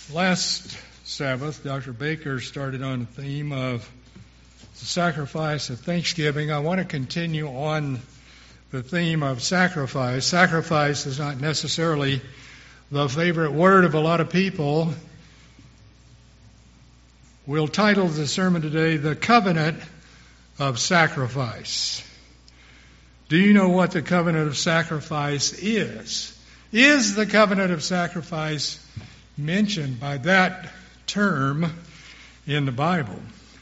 Last Sabbath, Dr. Baker started on the theme of the sacrifice of thanksgiving. I want to continue on the theme of sacrifice. Sacrifice is not necessarily the favorite word of a lot of people. We'll title the sermon today, The Covenant of Sacrifice. Do you know what the covenant of sacrifice is? Is the covenant of sacrifice mentioned by that term in the Bible?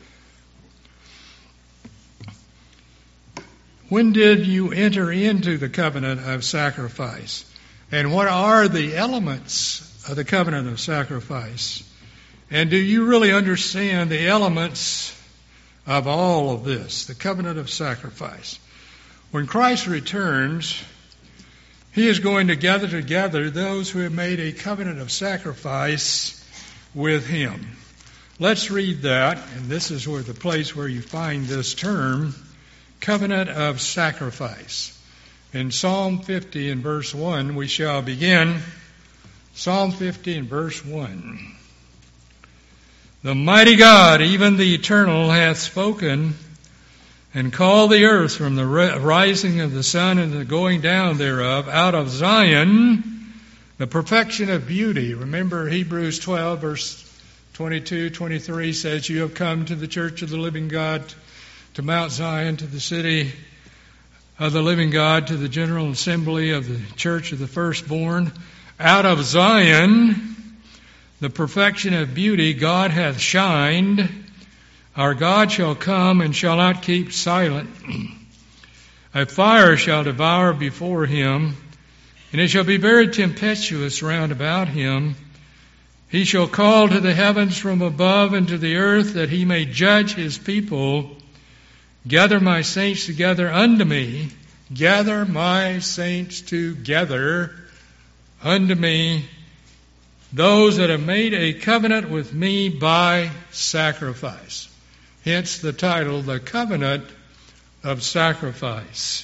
When did you enter into the covenant of sacrifice? And what are the elements of the covenant of sacrifice? And do you really understand the elements of all of this, the covenant of sacrifice? When Christ returns, He is going to gather together those who have made a covenant of sacrifice with Him. Let's read that, and this is where the place where you find this term, covenant of sacrifice. In Psalm 50 and verse 1, we shall begin. Psalm 50 and verse 1. The mighty God, even the eternal, hath spoken, and called the earth from the rising of the sun and the going down thereof, out of Zion, the perfection of beauty. Remember Hebrews 12, verse 22, 23 says, You have come to the church of the living God, to Mount Zion, to the city of the living God, to the general assembly of the church of the firstborn. Out of Zion, the perfection of beauty, God hath shined. Our God shall come and shall not keep silent. A fire shall devour before Him, and it shall be very tempestuous round about Him. He shall call to the heavens from above and to the earth, that He may judge His people. Gather my saints together unto me. Gather my saints together unto me, those that have made a covenant with me by sacrifice. Hence the title, The Covenant of Sacrifice.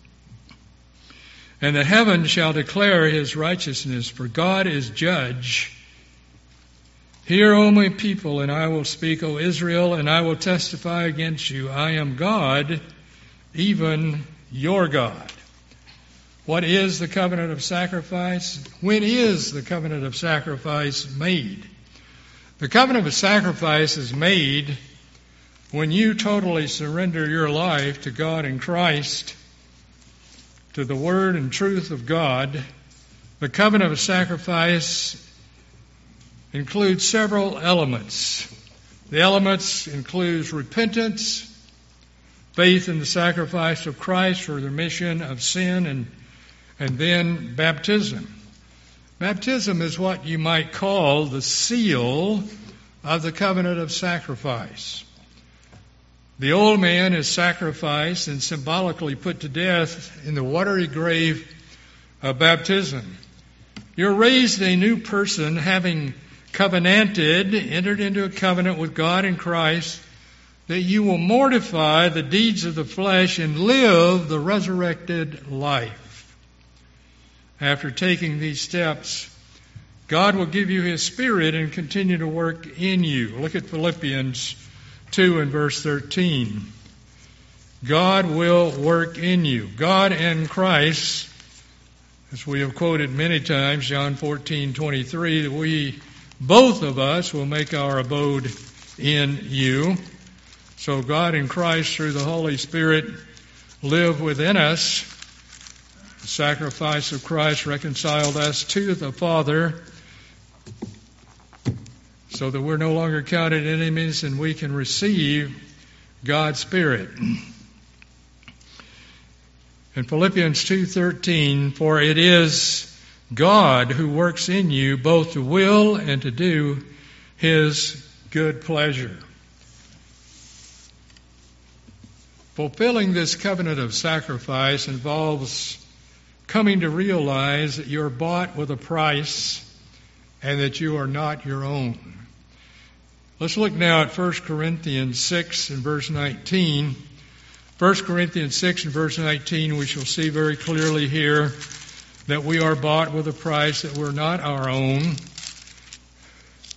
And the heavens shall declare His righteousness, for God is judge. Hear, O my people, and I will speak, O Israel, and I will testify against you. I am God, even your God. What is the covenant of sacrifice? When is the covenant of sacrifice made? The covenant of sacrifice is made when you totally surrender your life to God in Christ, to the Word and truth of God. The covenant of sacrifice includes several elements. The elements include repentance, faith in the sacrifice of Christ for the remission of sin, and then baptism. Baptism is what you might call the seal of the covenant of sacrifice. The old man is sacrificed and symbolically put to death in the watery grave of baptism. You're raised a new person, having covenanted, entered into a covenant with God in Christ, that you will mortify the deeds of the flesh and live the resurrected life. After taking these steps, God will give you His Spirit and continue to work in you. Look at Philippians 2 and verse 13. God will work in you. God and Christ, as we have quoted many times, John 14:23, that we, both of us, will make our abode in you. So God and Christ, through the Holy Spirit, live within us. The sacrifice of Christ reconciled us to the Father, so that we're no longer counted enemies and we can receive God's Spirit. In Philippians 2:13, for it is God who works in you both to will and to do His good pleasure. Fulfilling this covenant of sacrifice involves coming to realize that you're bought with a price and that you are not your own. Let's look now at 1 Corinthians 6 and verse 19. 1 Corinthians 6 and verse 19, we shall see very clearly here that we are bought with a price, that we're not our own.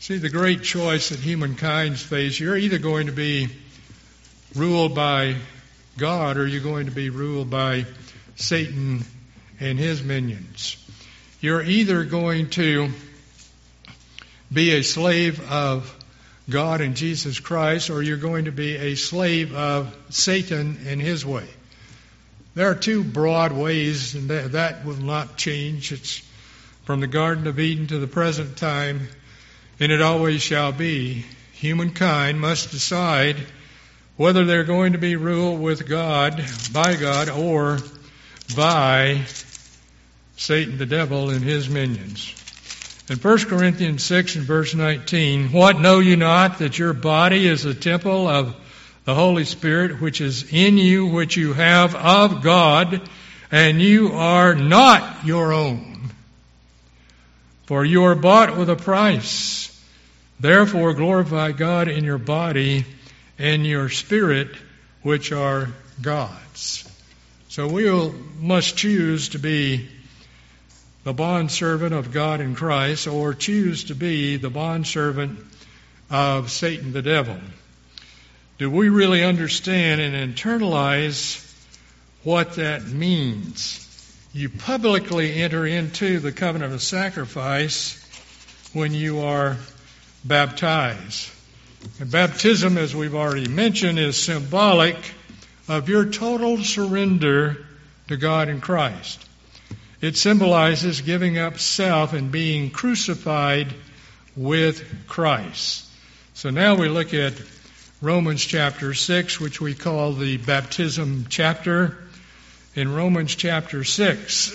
See, the great choice that humankind's face, you're either going to be ruled by God or you're going to be ruled by Satan and his minions. You're either going to be a slave of God and Jesus Christ, or you're going to be a slave of Satan and his way. There are two broad ways, and that will not change. It's from the Garden of Eden to the present time, and it always shall be. Humankind must decide whether they're going to be ruled with God, by God, or by Satan the devil and his minions. In 1 Corinthians 6 and verse 19, what know you not that your body is a temple of the Holy Spirit which is in you, which you have of God, and you are not your own? For you are bought with a price. Therefore glorify God in your body and your spirit, which are God's. So we must choose to be the bondservant of God in Christ, or choose to be the bondservant of Satan the devil. Do we really understand and internalize what that means? You publicly enter into the covenant of sacrifice when you are baptized. And baptism, as we've already mentioned, is symbolic of your total surrender to God in Christ. It symbolizes giving up self and being crucified with Christ. So now we look at Romans chapter 6, which we call the baptism chapter. In Romans chapter 6,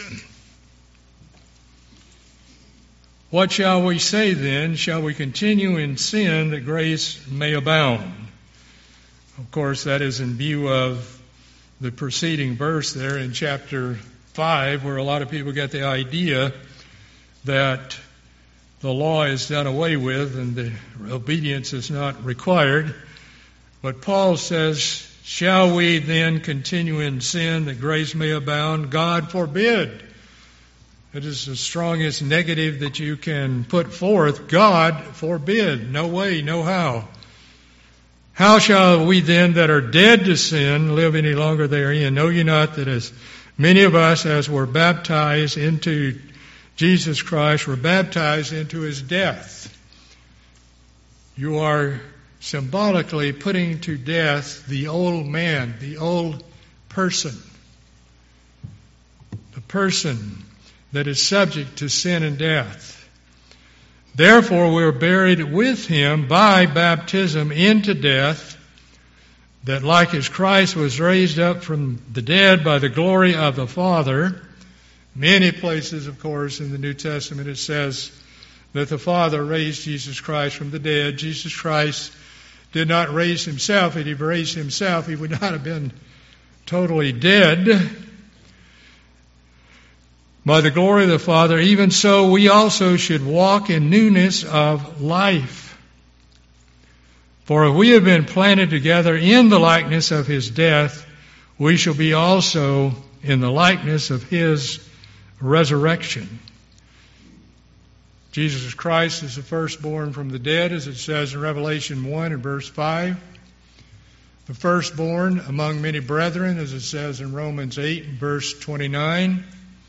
what shall we say then? Shall we continue in sin that grace may abound? Of course, that is in view of the preceding verse there in chapter 5, where a lot of people get the idea that the law is done away with and the obedience is not required. But Paul says, shall we then continue in sin that grace may abound? God forbid. It is the strongest negative that you can put forth. God forbid. No way, no how. How shall we then that are dead to sin live any longer therein? Know ye not that as many of us as were baptized into Jesus Christ were baptized into his death? You are symbolically putting to death the old man, the old person, the person that is subject to sin and death. Therefore we are buried with him by baptism into death, that like as Christ was raised up from the dead by the glory of the Father. Many places, of course, in the New Testament it says that the Father raised Jesus Christ from the dead. Jesus Christ did not raise himself. If he raised himself, he would not have been totally dead. By the glory of the Father, even so we also should walk in newness of life. For if we have been planted together in the likeness of his death, we shall be also in the likeness of his resurrection. Jesus Christ is the firstborn from the dead, as it says in Revelation 1 and verse 5. The firstborn among many brethren, as it says in Romans 8 and verse 29.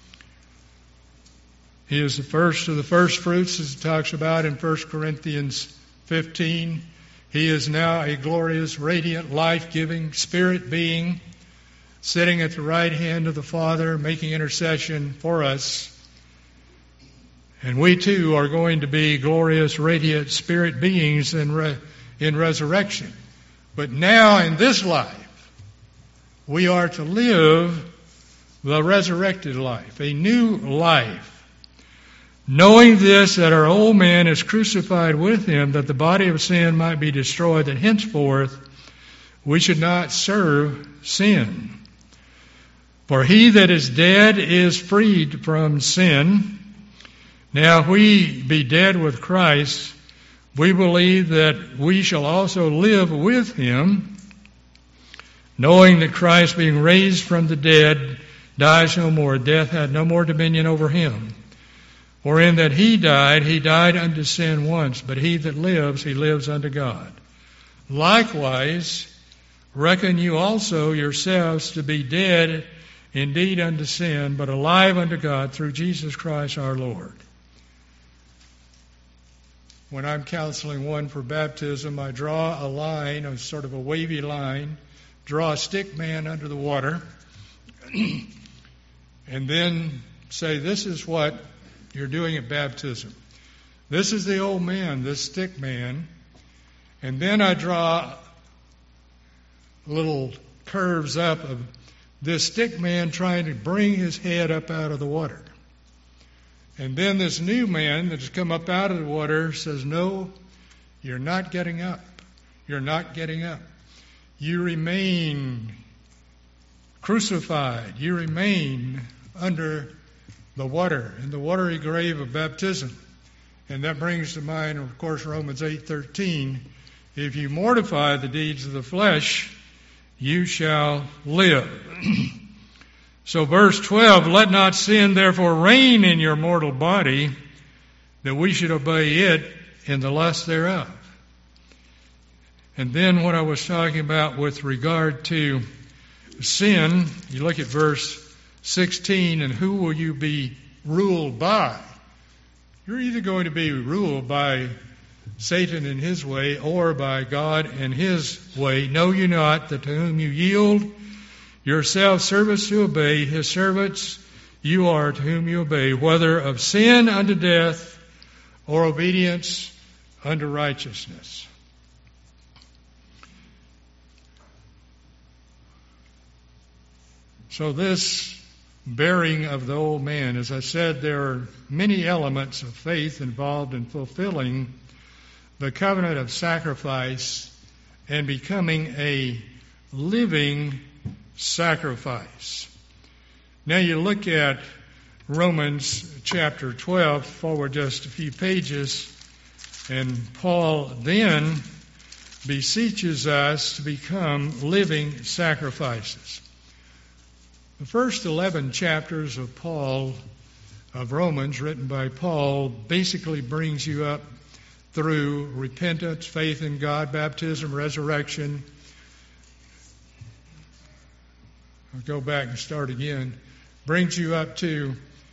He is the first of the first fruits, as it talks about in 1 Corinthians 15. He is now a glorious, radiant, life-giving spirit being, sitting at the right hand of the Father, making intercession for us. And we too are going to be glorious, radiant spirit beings in resurrection. But now in this life, we are to live the resurrected life, a new life. Knowing this, that our old man is crucified with him, that the body of sin might be destroyed, that henceforth we should not serve sin. For he that is dead is freed from sin. Now if we be dead with Christ, we believe that we shall also live with him, knowing that Christ, being raised from the dead, dies no more. Death had no more dominion over him. For in that he died unto sin once, but he that lives, he lives unto God. Likewise, reckon you also yourselves to be dead indeed unto sin, but alive unto God through Jesus Christ our Lord. When I'm counseling one for baptism, I draw a line, a sort of a wavy line, draw a stick man under the water, and then say, this is what you're doing at baptism. This is the old man, this stick man. And then I draw little curves up of this stick man trying to bring his head up out of the water. And then this new man that's come up out of the water says, no, you're not getting up. You're not getting up. You remain crucified. You remain under the water, in the watery grave of baptism. And that brings to mind, of course, Romans 8:13. If you mortify the deeds of the flesh, you shall live. So verse 12, let not sin therefore reign in your mortal body, that we should obey it in the lust thereof. And then what I was talking about with regard to sin, you look at verse 16, and who will you be ruled by? You're either going to be ruled by Satan and his way, or by God and his way. Know you not that to whom you yield yourself service to obey, his servants you are to whom you obey, whether of sin unto death or obedience unto righteousness. So this bearing of the old man, as I said, there are many elements of faith involved in fulfilling the covenant of sacrifice and becoming a living sacrifice. Now you look at Romans chapter 12, forward just a few pages, and Paul then beseeches us to become living sacrifices. The first 11 chapters of Romans, written by Paul, basically brings you up through repentance, faith in God, baptism, resurrection. I'll go back and start again. Brings you up to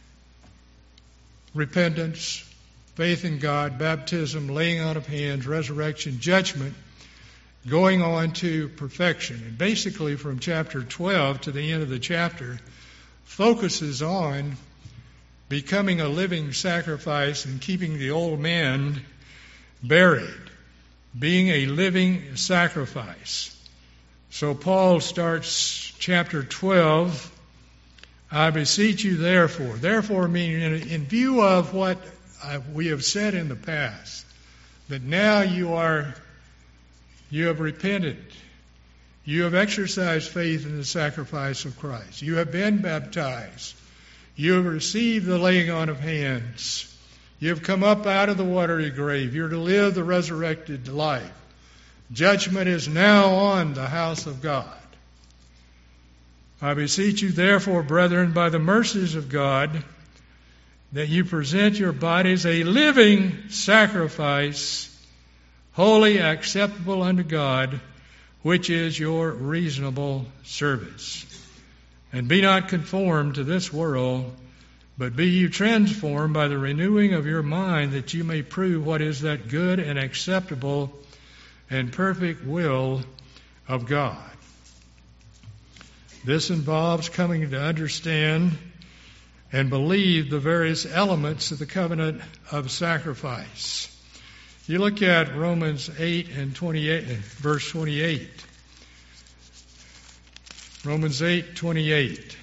repentance, faith in God, baptism, laying on of hands, resurrection, judgment, going on to perfection. And basically from chapter 12 to the end of the chapter focuses on becoming a living sacrifice and keeping the old man buried, being a living sacrifice. So Paul starts chapter 12, I beseech you therefore. Therefore meaning in view of what we have said in the past, that now you have repented. You have exercised faith in the sacrifice of Christ. You have been baptized. You have received the laying on of hands. You have come up out of the watery grave. You're to live the resurrected life. Judgment is now on the house of God. I beseech you therefore, brethren, by the mercies of God, that you present your bodies a living sacrifice, holy, acceptable unto God, which is your reasonable service. And be not conformed to this world, but be you transformed by the renewing of your mind, that you may prove what is that good and acceptable and perfect will of God. This involves coming to understand and believe the various elements of the covenant of sacrifice. You look at Romans 8 and 28, verse 28. Romans 8:28.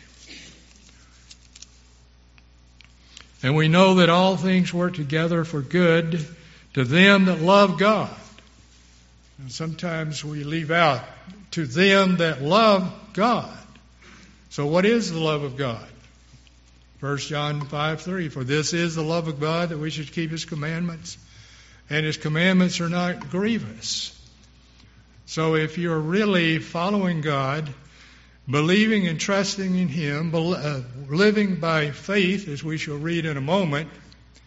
And we know that all things work together for good to them that love God. And sometimes we leave out to them that love God. So what is the love of God? 1 John 5:3. For this is the love of God, that we should keep His commandments. And His commandments are not grievous. So if you're really following God, believing and trusting in Him, living by faith, as we shall read in a moment,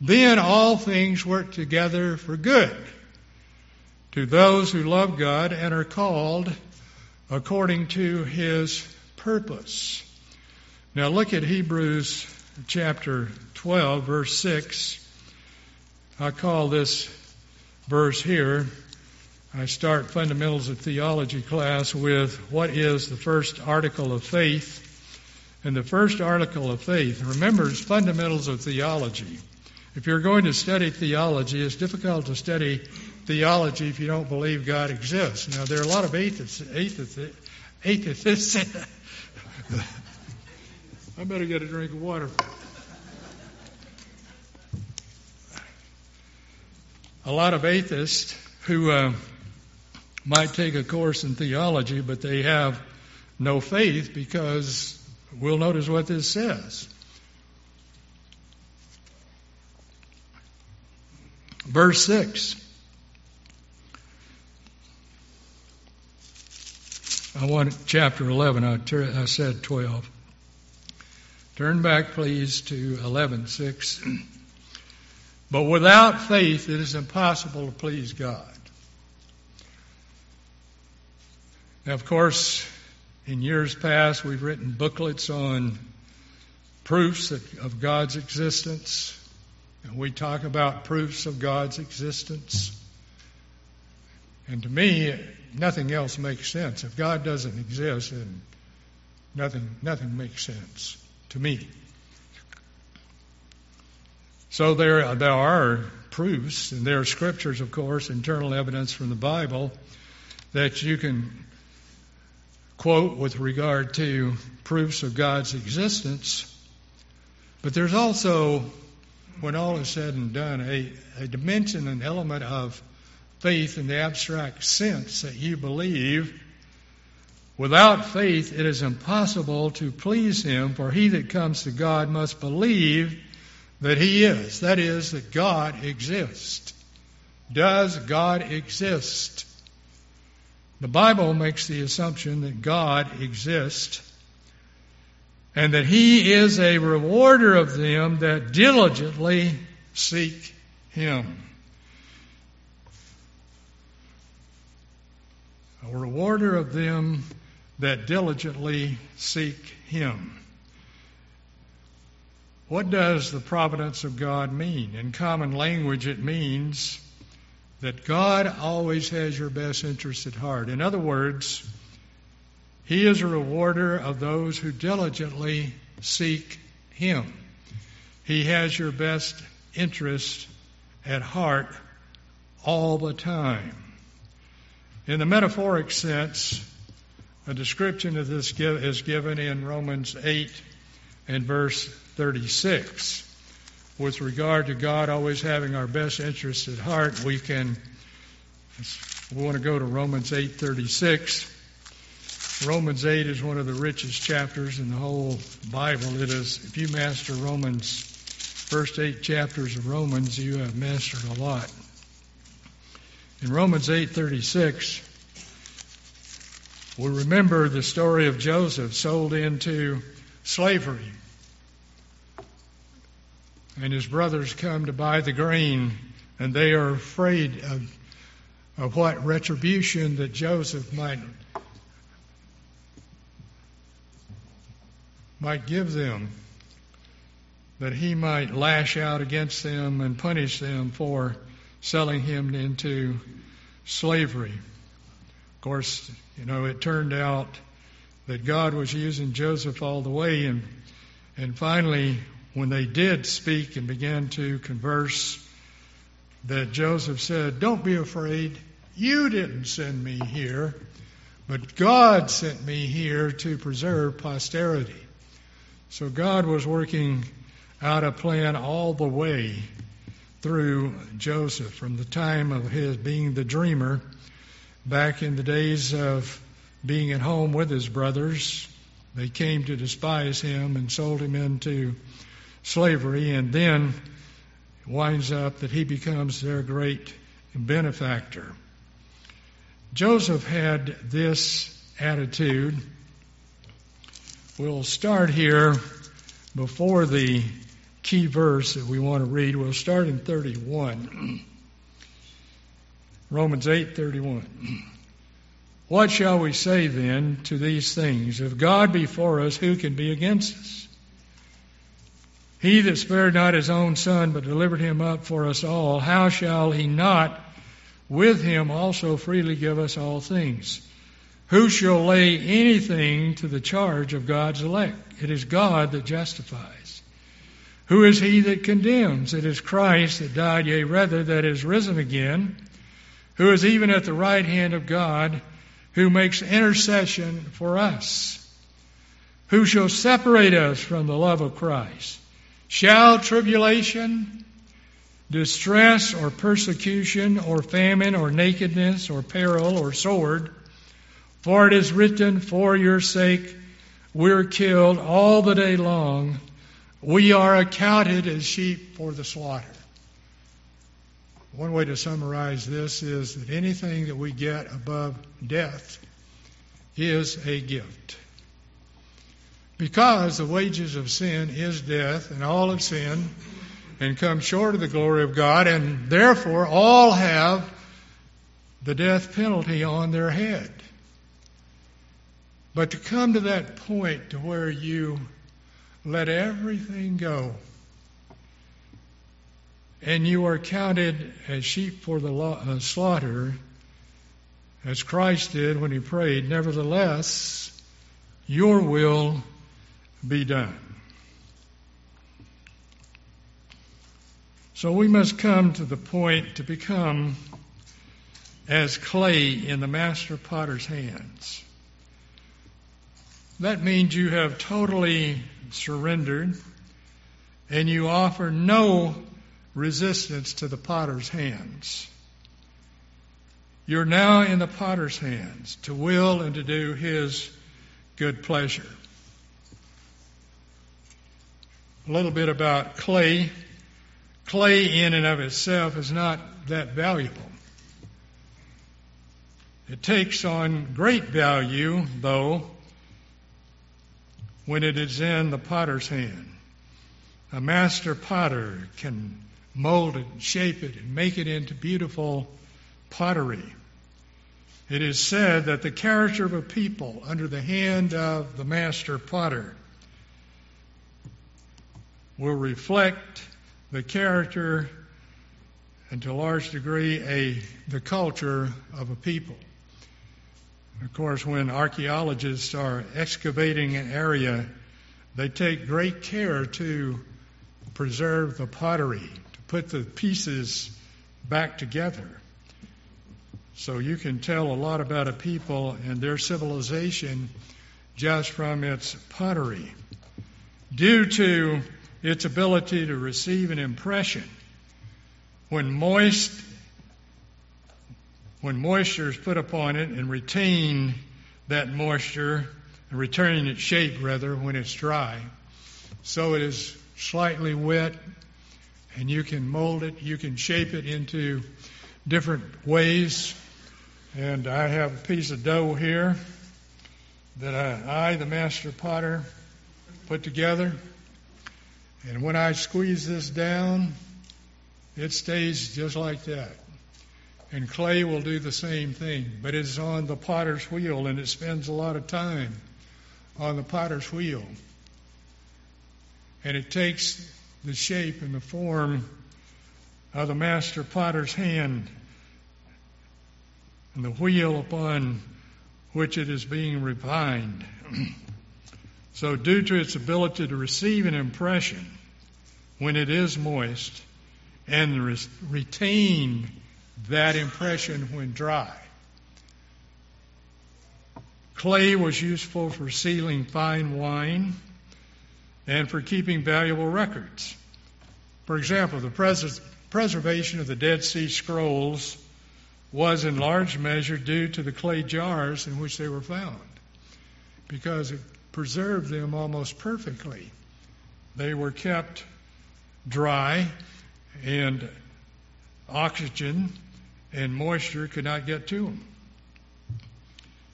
then all things work together for good to those who love God and are called according to His purpose. Now look at Hebrews chapter 12, verse 6. I call this verse here, I start Fundamentals of Theology class with what is the first article of faith. And the first article of faith, remember, is Fundamentals of Theology. If you're going to study theology, it's difficult to study theology if you don't believe God exists. Now, there are a lot of atheists. I better get a drink of water. A lot of atheists who might take a course in theology, but they have no faith because we'll notice what this says. Verse 6. I want chapter 11. I said 12. Turn back, please, to 11:6. But without faith, it is impossible to please God. Now, of course, in years past, we've written booklets on proofs of God's existence. And we talk about proofs of God's existence. And to me, nothing else makes sense. If God doesn't exist, then nothing makes sense to me. So there are proofs, and there are scriptures, of course, internal evidence from the Bible that you can quote with regard to proofs of God's existence. But there's also, when all is said and done, a dimension, an element of faith in the abstract sense that you believe. Without faith, it is impossible to please Him, for he that comes to God must believe that He is. That is, that God exists. Does God exist? The Bible makes the assumption that God exists and that He is a rewarder of them that diligently seek Him. A rewarder of them that diligently seek Him. What does the providence of God mean? In common language, it means that God always has your best interest at heart. In other words, He is a rewarder of those who diligently seek Him. He has your best interest at heart all the time. In the metaphoric sense, a description of this is given in Romans 8 and verse 36. With regard to God always having our best interest at heart, we want to go to Romans 8:36. Romans 8 is one of the richest chapters in the whole Bible. It is, if you master Romans, first 8 chapters of Romans, you have mastered a lot. In Romans 8:36, we remember the story of Joseph sold into slavery. And his brothers come to buy the grain, and they are afraid of what retribution that Joseph might give them, that he might lash out against them and punish them for selling him into slavery. Of course, it turned out that God was using Joseph all the way, and finally, when they did speak and began to converse, that Joseph said, "Don't be afraid. You didn't send me here, but God sent me here to preserve posterity." So God was working out a plan all the way through Joseph, from the time of his being the dreamer, back in the days of being at home with his brothers. They came to despise him and sold him into slavery, and then it winds up that he becomes their great benefactor. Joseph had this attitude. We'll start here before the key verse that we want to read. We'll start in 31. Romans 8:31. What shall we say then to these things? If God be for us, who can be against us? He that spared not his own Son, but delivered him up for us all, how shall he not with him also freely give us all things? Who shall lay anything to the charge of God's elect? It is God that justifies. Who is he that condemns? It is Christ that died, yea, rather, that is risen again, who is even at the right hand of God, who makes intercession for us. Who shall separate us from the love of Christ? Shall tribulation, distress, or persecution, or famine, or nakedness, or peril, or sword? For it is written, for your sake we're killed all the day long. We are accounted as sheep for the slaughter. One way to summarize this is that anything that we get above death is a gift. Because the wages of sin is death, and all have sinned and come short of the glory of God, and therefore all have the death penalty on their head. But to come to that point to where you let everything go, and you are counted as sheep for the slaughter, as Christ did when he prayed, nevertheless, your will be done. So we must come to the point to become as clay in the master potter's hands. That means you have totally surrendered and you offer no resistance to the potter's hands. You're now in the potter's hands to will and to do his good pleasure. A little bit about clay. Clay in and of itself is not that valuable. It takes on great value, though, when it is in the potter's hand. A master potter can mold it, shape it, and make it into beautiful pottery. It is said that the character of a people under the hand of the master potter will reflect the character and to a large degree the culture of a people. Of course, when archaeologists are excavating an area, they take great care to preserve the pottery, to put the pieces back together. So you can tell a lot about a people and their civilization just from its pottery. Due to its ability to receive an impression, when moisture is put upon it and retain that moisture, and returning its shape rather when it's dry, so it is slightly wet, and you can mold it, you can shape it into different ways. And I have a piece of dough here that I, the master potter, put together. And when I squeeze this down, it stays just like that. And clay will do the same thing, but it's on the potter's wheel, and it spends a lot of time on the potter's wheel. And it takes the shape and the form of the master potter's hand and the wheel upon which it is being refined. So due to its ability to receive an impression when it is moist and retain that impression when dry, clay was useful for sealing fine wine and for keeping valuable records. For example, the preservation of the Dead Sea Scrolls was in large measure due to the clay jars in which they were found, because it preserved them almost perfectly. They were kept dry, and oxygen and moisture could not get to them.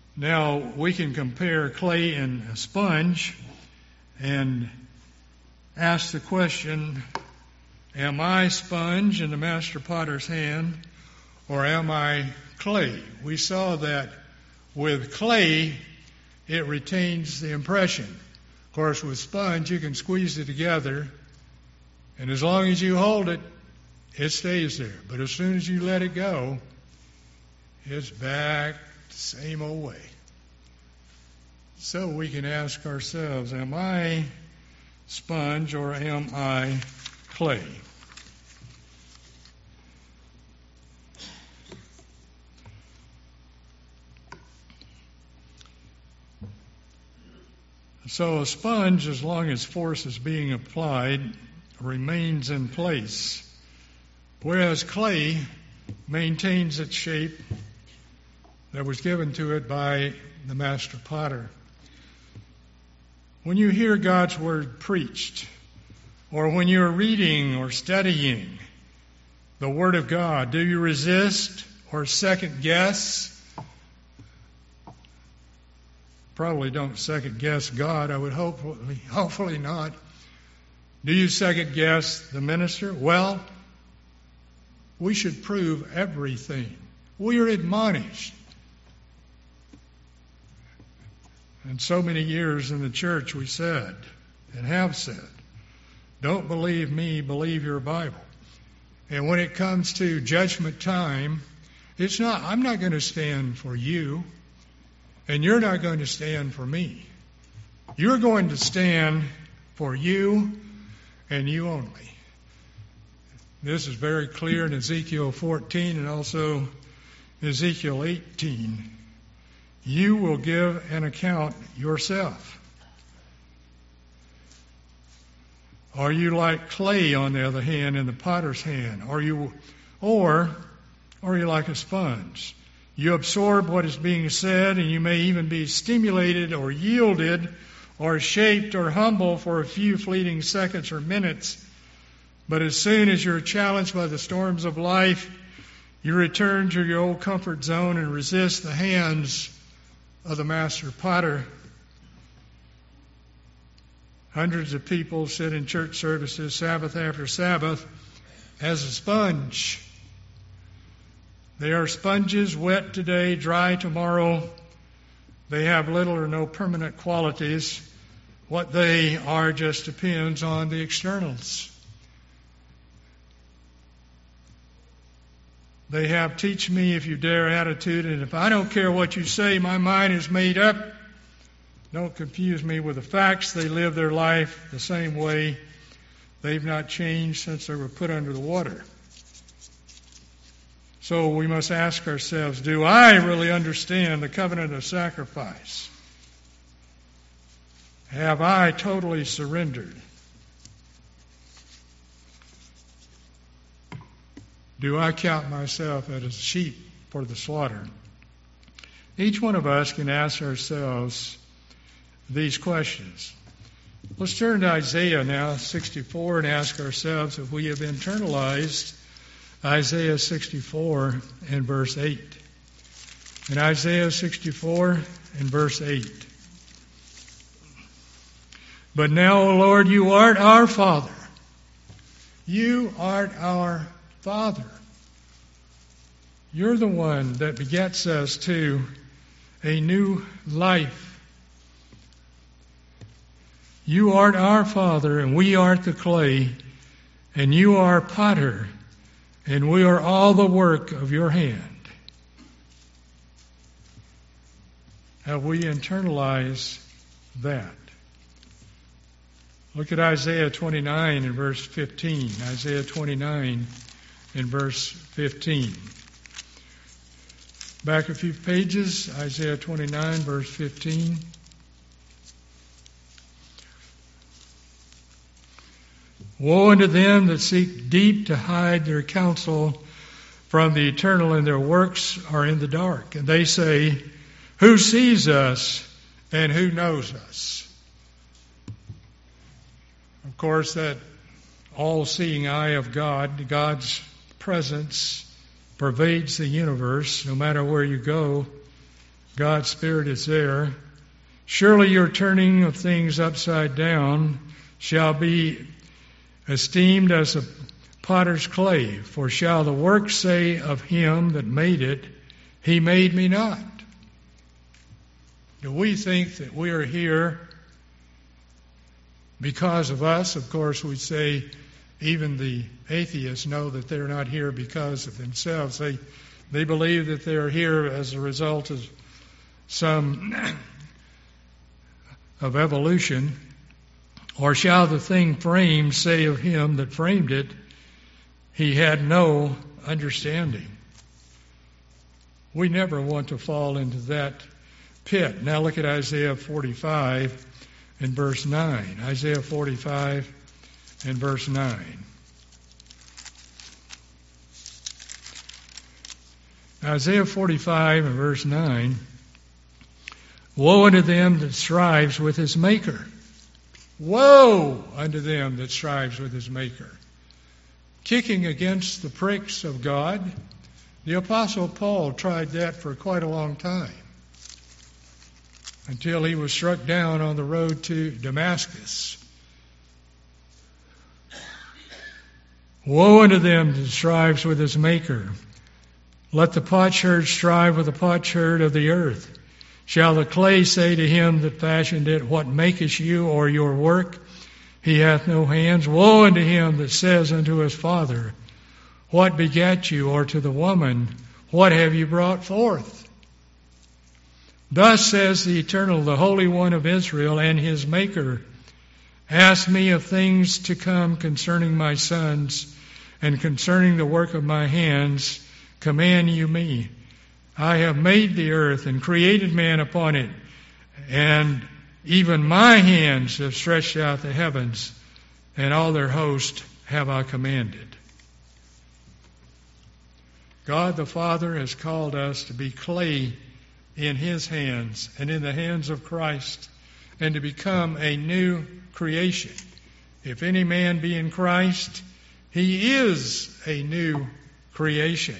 Now, we can compare clay and a sponge, and ask the question, am I sponge in the master potter's hand, or am I clay? We saw that with clay, it retains the impression. Of course, with sponge, you can squeeze it together, and as long as you hold it, it stays there. But as soon as you let it go, it's back the same old way. So we can ask ourselves, am I sponge or am I clay? So a sponge, as long as force is being applied, remains in place, whereas clay maintains its shape that was given to it by the master potter. When you hear God's word preached, or when you're reading or studying the word of God, do you resist or second guess? Probably don't second guess God. I would hopefully not. Do you second guess the minister? Well, we should prove everything. We are admonished. And so many years in the church we said and have said, don't believe me, believe your Bible. And when it comes to judgment time, I'm not going to stand for you, and you're not going to stand for me. You're going to stand for you and you only. This is very clear in Ezekiel 14 and also Ezekiel 18. You will give an account yourself. Are you like clay, on the other hand, in the potter's hand? Or are you like a sponge? You absorb what is being said, and you may even be stimulated or yielded or shaped or humble for a few fleeting seconds or minutes. But as soon as you're challenged by the storms of life, you return to your old comfort zone and resist the hands of the master potter. Hundreds of people sit in church services Sabbath after Sabbath as a sponge. They are sponges, wet today, dry tomorrow. They have little or no permanent qualities. What they are just depends on the externals. They have teach me if you dare attitude, and if I don't care what you say, my mind is made up. Don't confuse me with the facts. They live their life the same way. They've not changed since they were put under the water. So we must ask ourselves, do I really understand the covenant of sacrifice? Have I totally surrendered? Do I count myself as a sheep for the slaughter? Each one of us can ask ourselves these questions. Let's turn to Isaiah now, 64, and ask ourselves if we have internalized Isaiah 64 and verse 8. In Isaiah 64 and verse 8. But now, O Lord, you art our Father. You art our Father. You're the one that begets us to a new life. You art our Father, and we art the clay, and you are potter, and we are all the work of your hand. Have we internalized that? Look at Isaiah 29 and verse 15. Isaiah 29 and verse 15. Back a few pages, Isaiah 29, verse 15. Woe unto them that seek deep to hide their counsel from the eternal, and their works are in the dark. And they say, who sees us and who knows us? Of course, that all-seeing eye of God, God's presence, pervades the universe. No matter where you go, God's Spirit is there. Surely your turning of things upside down shall be esteemed as a potter's clay. For shall the work say of him that made it, he made me not? Do we think that we are here because of us? Of course, we say even the atheists know that they're not here because of themselves. They believe that they're here as a result of some of evolution. Or shall the thing framed say of him that framed it, he had no understanding? We never want to fall into that pit. Now look at Isaiah 45 and verse 9. Isaiah 45 and verse 9. Isaiah 45 and verse 9. Woe unto them that strives with his maker. Woe unto them that strives with his maker. Kicking against the pricks of God. The Apostle Paul tried that for quite a long time, until he was struck down on the road to Damascus. Woe unto them that strives with his maker. Let the potsherd strive with the potsherd of the earth. Shall the clay say to him that fashioned it, What makest you, or your work? He hath no hands. Woe unto him that says unto his father, What begat you? Or to the woman, What have you brought forth? Thus says the Eternal, the Holy One of Israel, and his Maker, Ask me of things to come concerning my sons, and concerning the work of my hands, command you me. I have made the earth and created man upon it, and even my hands have stretched out the heavens, and all their host have I commanded. God the Father has called us to be clay in his hands and in the hands of Christ, and to become a new creation. If any man be in Christ, he is a new creation.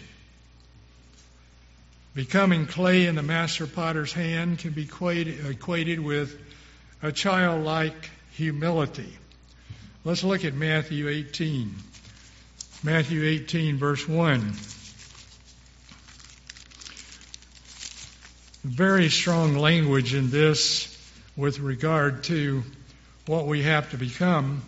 Becoming clay in the master potter's hand can be equated with a childlike humility. Let's look at Matthew 18. Matthew 18, verse 1. Very strong language in this with regard to what we have to become.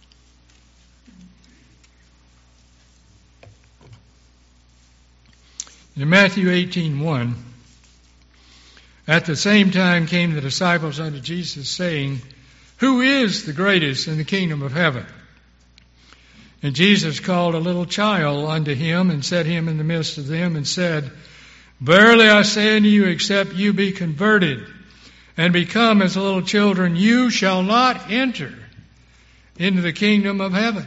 In Matthew 18:1, at the same time came the disciples unto Jesus, saying, Who is the greatest in the kingdom of heaven? And Jesus called a little child unto him, and set him in the midst of them, and said, Verily I say unto you, except you be converted, and become as little children, you shall not enter into the kingdom of heaven.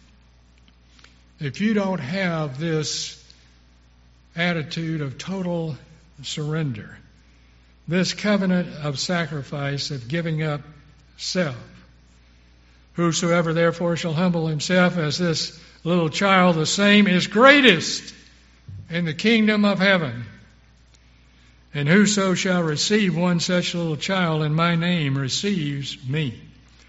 If you don't have this attitude of total surrender, this covenant of sacrifice, of giving up self, whosoever therefore shall humble himself as this little child, the same is greatest in the kingdom of heaven. And whoso shall receive one such little child in my name receives me.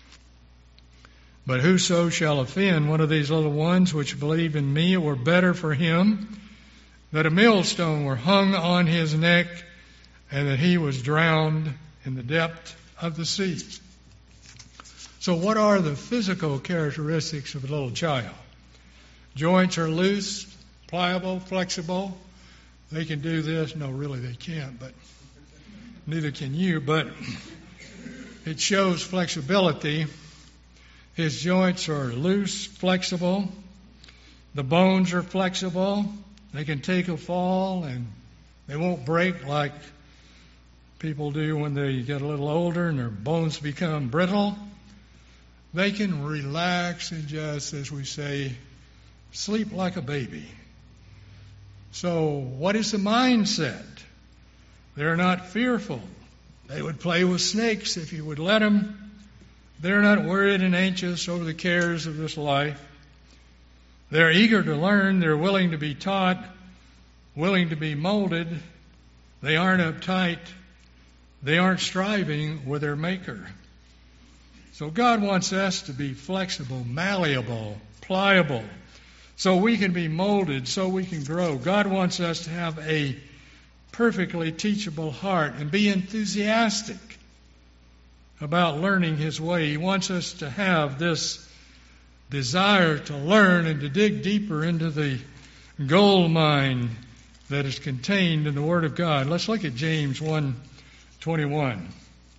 But whoso shall offend one of these little ones which believe in me, it were better for him that a millstone were hung on his neck, and that he was drowned in the depth of the sea. So what are the physical characteristics of a little child? Joints are loose, pliable, flexible. They can do this. No, really they can't, but neither can you. But it shows flexibility. His joints are loose, flexible. The bones are flexible. They can take a fall and they won't break like people do when they get a little older and their bones become brittle. They can relax and just, as we say, sleep like a baby. So what is the mindset? They're not fearful. They would play with snakes if you would let them. They're not worried and anxious over the cares of this life. They're eager to learn. They're willing to be taught, willing to be molded. They aren't uptight. They aren't striving with their Maker. So God wants us to be flexible, malleable, pliable, so we can be molded, so we can grow. God wants us to have a perfectly teachable heart and be enthusiastic about learning His way. He wants us to have this desire to learn and to dig deeper into the gold mine that is contained in the Word of God. Let's look at James 1:21.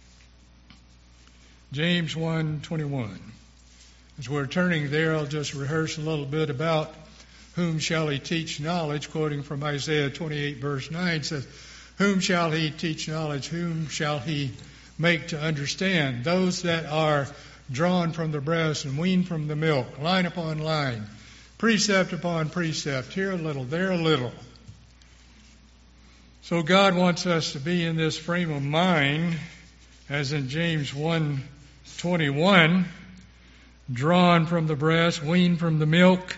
James 1:21. As we're turning there, I'll just rehearse a little bit about whom shall He teach knowledge, quoting from Isaiah 28 verse 9, says, whom shall He teach knowledge? Whom shall He make to understand? Those that are drawn from the breast and weaned from the milk, line upon line, precept upon precept, here a little, there a little. So God wants us to be in this frame of mind, as in James 1:21, drawn from the breast, weaned from the milk.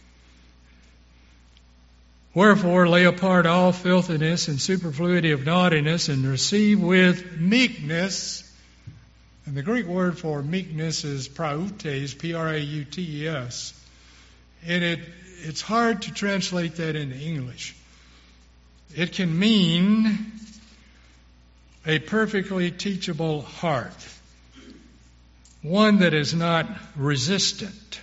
Wherefore lay apart all filthiness and superfluity of naughtiness, and receive with meekness. And the Greek word for meekness is prautes, P-R-A-U-T-E-S. And it's hard to translate that into English. It can mean a perfectly teachable heart, one that is not resistant.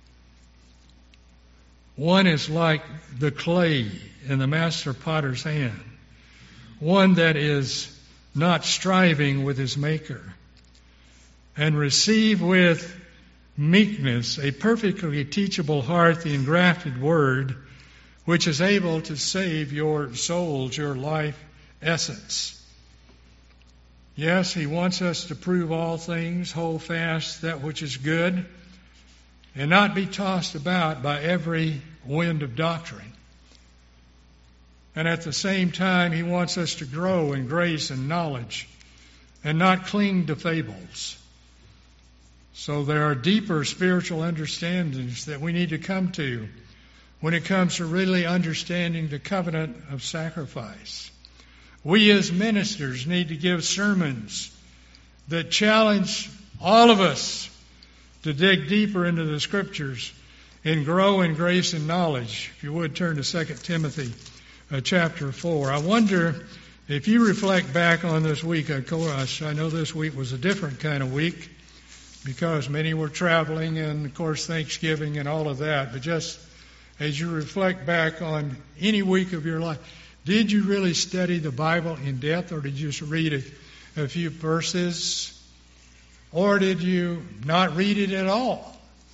One is like the clay in the master potter's hand, one that is not striving with his maker. And receive with meekness a perfectly teachable heart, the engrafted word, which is able to save your souls, your life essence. Yes, He wants us to prove all things, hold fast that which is good, and not be tossed about by every wind of doctrine. And at the same time, He wants us to grow in grace and knowledge and not cling to fables. So there are deeper spiritual understandings that we need to come to when it comes to really understanding the covenant of sacrifice. We as ministers need to give sermons that challenge all of us to dig deeper into the Scriptures and grow in grace and knowledge. If you would, turn to 2 Timothy chapter 4. I wonder if you reflect back on this week. Of course, I know this week was a different kind of week because many were traveling and, of course, Thanksgiving and all of that. But just as you reflect back on any week of your life, did you really study the Bible in depth, or did you just read a few verses? Or did you not read it at all?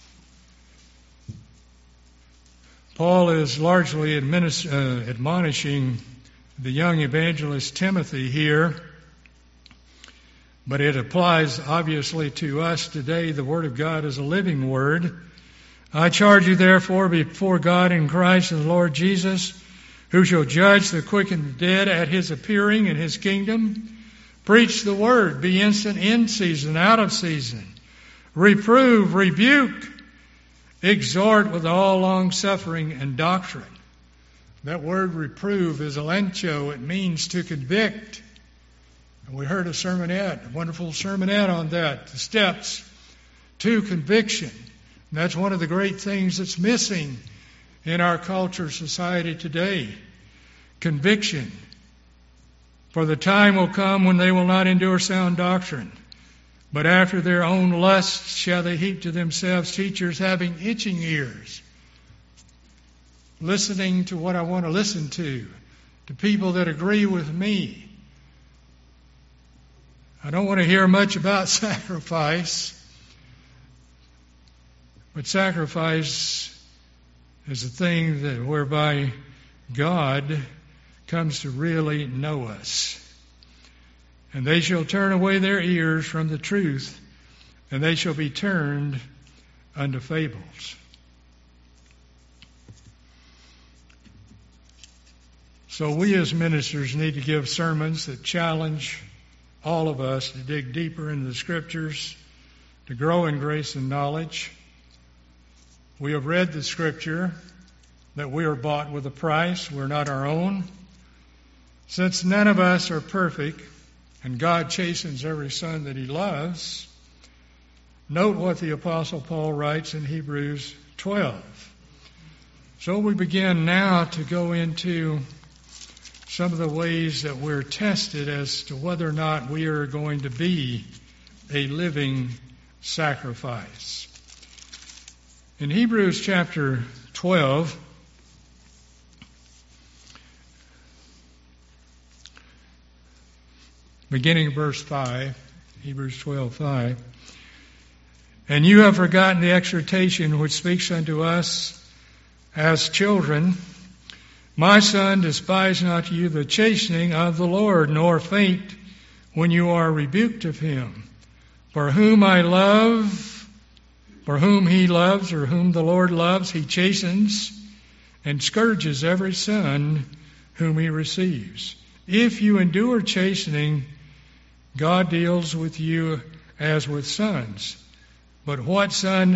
Paul is largely admonishing the young evangelist Timothy here, but it applies obviously to us today. The Word of God is a living Word. I charge you therefore before God in Christ and the Lord Jesus, who shall judge the quick and the dead at His appearing in His kingdom. Preach the Word, be instant in season, out of season. Reprove, rebuke, exhort with all long suffering and doctrine. That word reprove is elencho. It means to convict. And we heard a wonderful sermonette on that, the steps to conviction. And that's one of the great things that's missing in our culture, society today. Conviction. For the time will come when they will not endure sound doctrine, but after their own lusts shall they heap to themselves teachers having itching ears, listening to what I want to listen to people that agree with me. I don't want to hear much about sacrifice, but sacrifice is a thing whereby God comes to really know us. And they shall turn away their ears from the truth, and they shall be turned unto fables. So we as ministers need to give sermons that challenge all of us to dig deeper into the Scriptures, to grow in grace and knowledge. We have read the Scripture that we are bought with a price. We're not our own. Since none of us are perfect, and God chastens every son that He loves, note what the Apostle Paul writes in Hebrews 12. So we begin now to go into some of the ways that we're tested as to whether or not we are going to be a living sacrifice. In Hebrews chapter 12, beginning of verse 5, Hebrews 12:5, and you have forgotten the exhortation which speaks unto us as children. My son, despise not you the chastening of the Lord, nor faint when you are rebuked of him. For whom he loves, or whom the Lord loves, he chastens and scourges every son whom he receives. If you endure chastening, God deals with you as with sons. But what son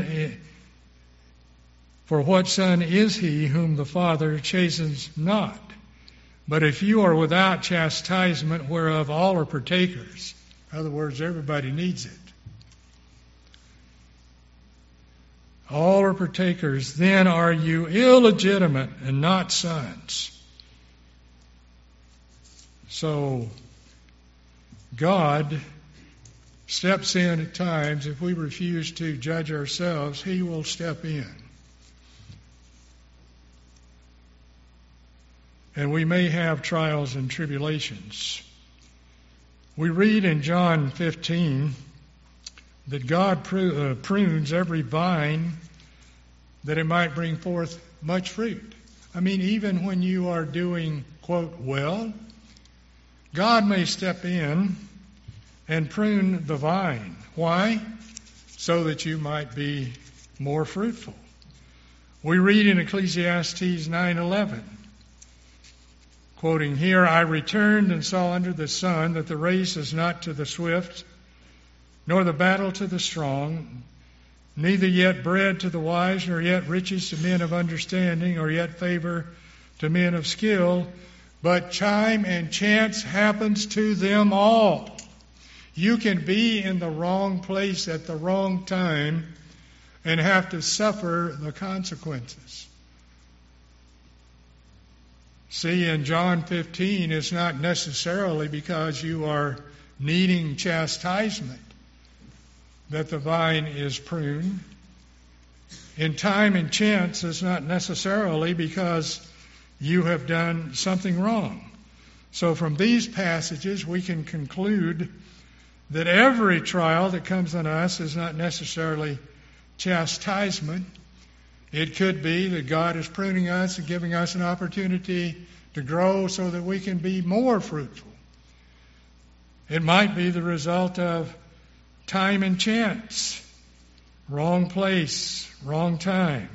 is he whom the Father chastens not? But if you are without chastisement, whereof all are partakers, in other words, everybody needs it, all are partakers, then are you illegitimate and not sons. So God steps in at times. If we refuse to judge ourselves, he will step in. And we may have trials and tribulations. We read in John 15 that God prunes every vine that it might bring forth much fruit. I mean, even when you are doing, quote, well, God may step in and prune the vine. Why? So that you might be more fruitful. We read in Ecclesiastes 9:11, quoting here, I returned and saw under the sun that the race is not to the swift, nor the battle to the strong, neither yet bread to the wise, nor yet riches to men of understanding, or yet favor to men of skill, but time and chance happens to them all. You can be in the wrong place at the wrong time and have to suffer the consequences. See, in John 15, it's not necessarily because you are needing chastisement that the vine is pruned. In time and chance, it's not necessarily because you have done something wrong. So from these passages, we can conclude that every trial that comes on us is not necessarily chastisement. It could be that God is pruning us and giving us an opportunity to grow so that we can be more fruitful. It might be the result of time and chance, wrong place, wrong time.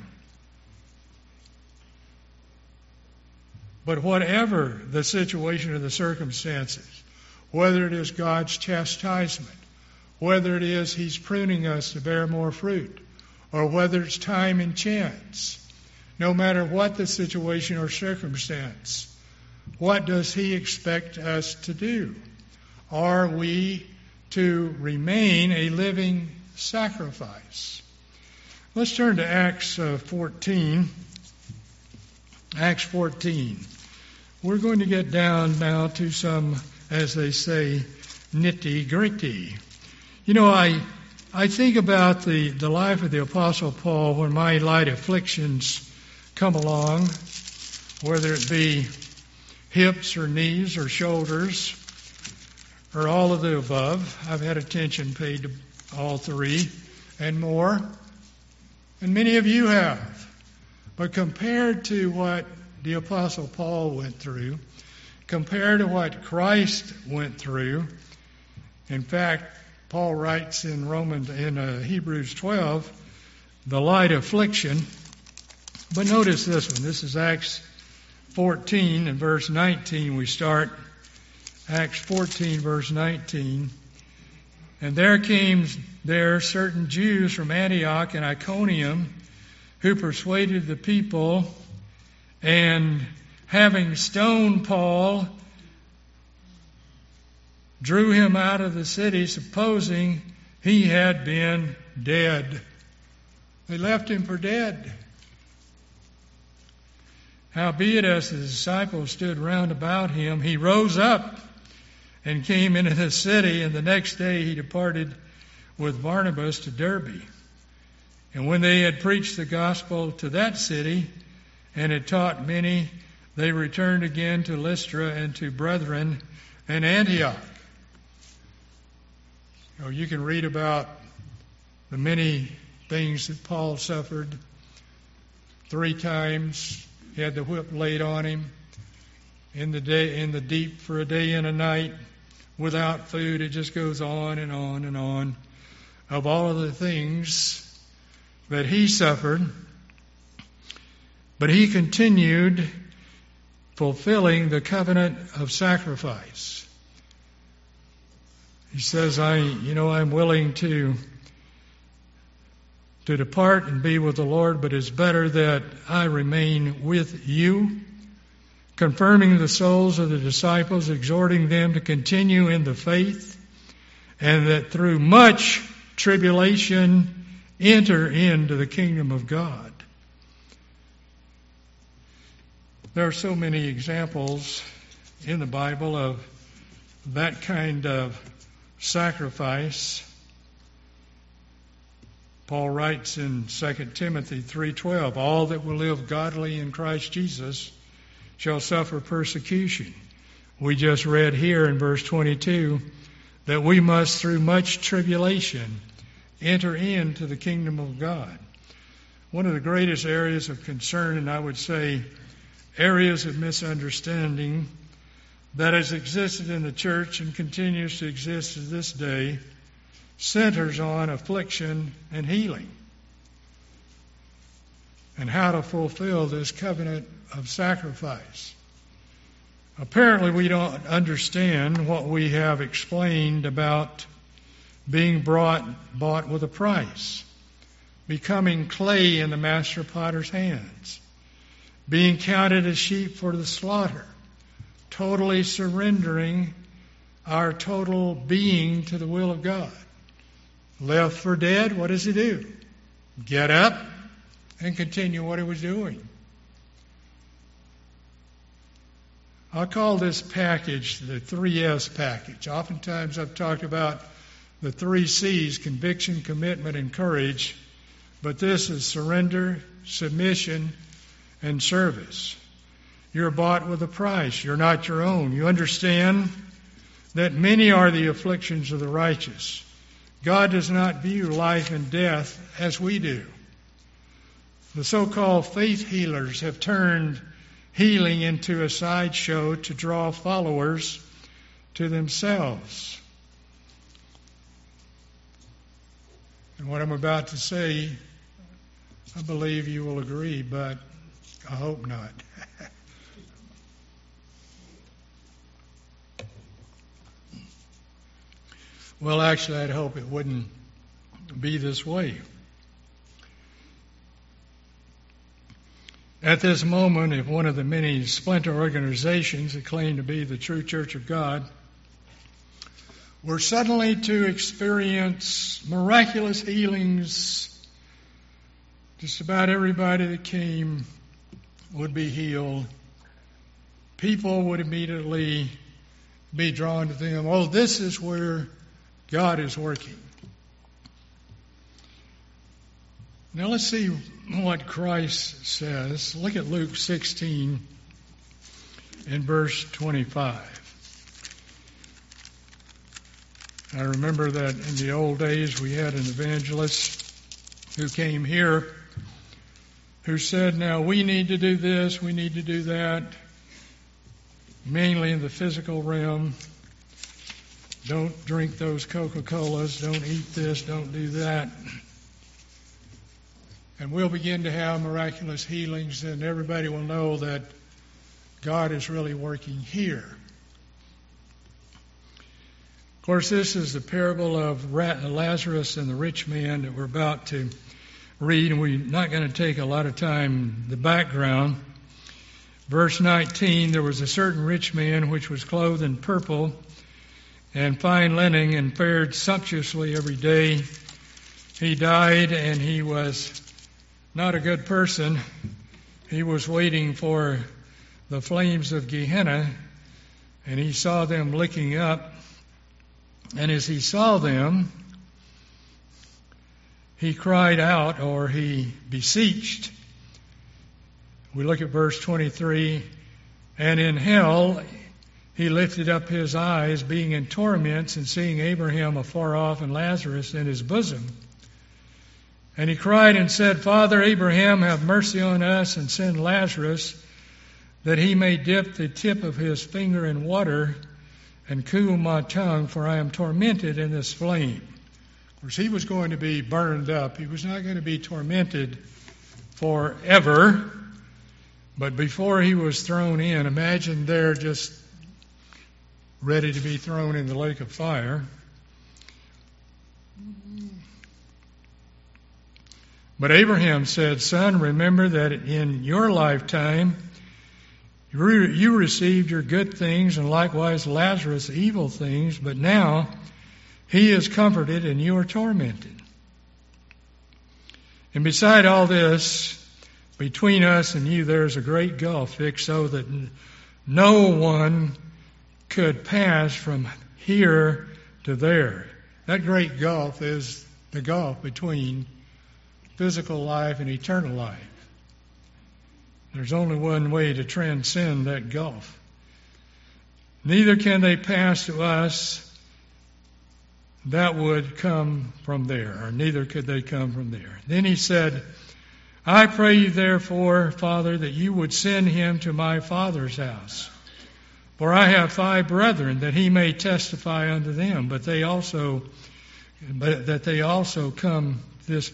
But whatever the situation or the circumstances, whether it is God's chastisement, whether it is He's pruning us to bear more fruit, or whether it's time and chance, no matter what the situation or circumstance, what does He expect us to do? Are we to remain a living sacrifice? Let's turn to Acts 14. Acts 14. We're going to get down now to some, as they say, nitty-gritty. You know, I think about the life of the Apostle Paul when my light afflictions come along, whether it be hips or knees or shoulders or all of the above. I've had attention paid to all three and more, and many of you have. But compared to what the Apostle Paul went through, compared to what Christ went through, in fact, Paul writes in Hebrews 12, the light affliction. But notice this one. This is Acts 14 and verse 19 we start. Acts 14 verse 19. And there came certain Jews from Antioch and Iconium who persuaded the people, and having stoned Paul, drew him out of the city, supposing he had been dead. They left him for dead. Howbeit, as the disciples stood round about him, he rose up and came into the city, and the next day he departed with Barnabas to Derbe. And when they had preached the gospel to that city and had taught many, they returned again to Lystra and to brethren in Antioch. You can read about the many things that Paul suffered. 3 times he had the whip laid on him in the deep for a day and a night without food. It just goes on and on and on of all of the things that he suffered. But he continued fulfilling the covenant of sacrifice. He says, I'm willing to depart and be with the Lord, but it's better that I remain with you, confirming the souls of the disciples, exhorting them to continue in the faith, and that through much tribulation enter into the kingdom of God. There are so many examples in the Bible of that kind of sacrifice. Paul writes in 2 Timothy 3:12, all that will live godly in Christ Jesus shall suffer persecution. We just read here in verse 22 that we must, through much tribulation, enter into the kingdom of God. One of the greatest areas of concern, and I would say areas of misunderstanding, that has existed in the church and continues to exist to this day, centers on affliction and healing, and how to fulfill this covenant of sacrifice. Apparently we don't understand what we have explained about being bought with a price, becoming clay in the master potter's hands, being counted as sheep for the slaughter, totally surrendering our total being to the will of God. Left for dead, what does he do? Get up and continue what he was doing. I'll call this package the 3S package. Oftentimes I've talked about the 3 C's, conviction, commitment, and courage. But this is surrender, submission, and service. You're bought with a price. You're not your own. You understand that many are the afflictions of the righteous. God does not view life and death as we do. The so-called faith healers have turned healing into a sideshow to draw followers to themselves. And what I'm about to say, I believe you will agree, but I hope not. Well, actually, I'd hope it wouldn't be this way. At this moment, if one of the many splinter organizations that claim to be the true Church of God were suddenly to experience miraculous healings, just about everybody that came would be healed. People would immediately be drawn to them. Oh, this is where God is working. Now let's see what Christ says. Look at Luke 16 and verse 25. I remember that in the old days we had an evangelist who came here who said, now we need to do this, we need to do that, mainly in the physical realm. Don't drink those Coca-Colas, don't eat this, don't do that. And we'll begin to have miraculous healings, and everybody will know that God is really working here. Of course, this is the parable of Lazarus and the rich man that we're about to read, and we're not going to take a lot of time. The background, verse 19, there was a certain rich man which was clothed in purple and fine linen and fared sumptuously every day. He died, and he was not a good person. He was waiting for the flames of Gehenna, and he saw them licking up. And as he saw them, he cried out, or he beseeched. We look at verse 23. And in hell he lifted up his eyes, being in torments, and seeing Abraham afar off and Lazarus in his bosom. And he cried and said, Father Abraham, have mercy on us, and send Lazarus, that he may dip the tip of his finger in water and cool my tongue, for I am tormented in this flame. Of course, he was going to be burned up. He was not going to be tormented forever. But before he was thrown in, imagine they're just ready to be thrown in the lake of fire. But Abraham said, Son, remember that in your lifetime you received your good things, and likewise Lazarus evil things, but now he is comforted and you are tormented. And beside all this, between us and you there's a great gulf fixed so that no one could pass from here to there. That great gulf is the gulf between physical life and eternal life. There's only one way to transcend that gulf. Neither can they pass to us that would come from there, or neither could they come from there. Then he said, I pray you therefore, Father, that you would send him to my father's house. For I have 5 brethren, that he may testify unto them, but that they also come this.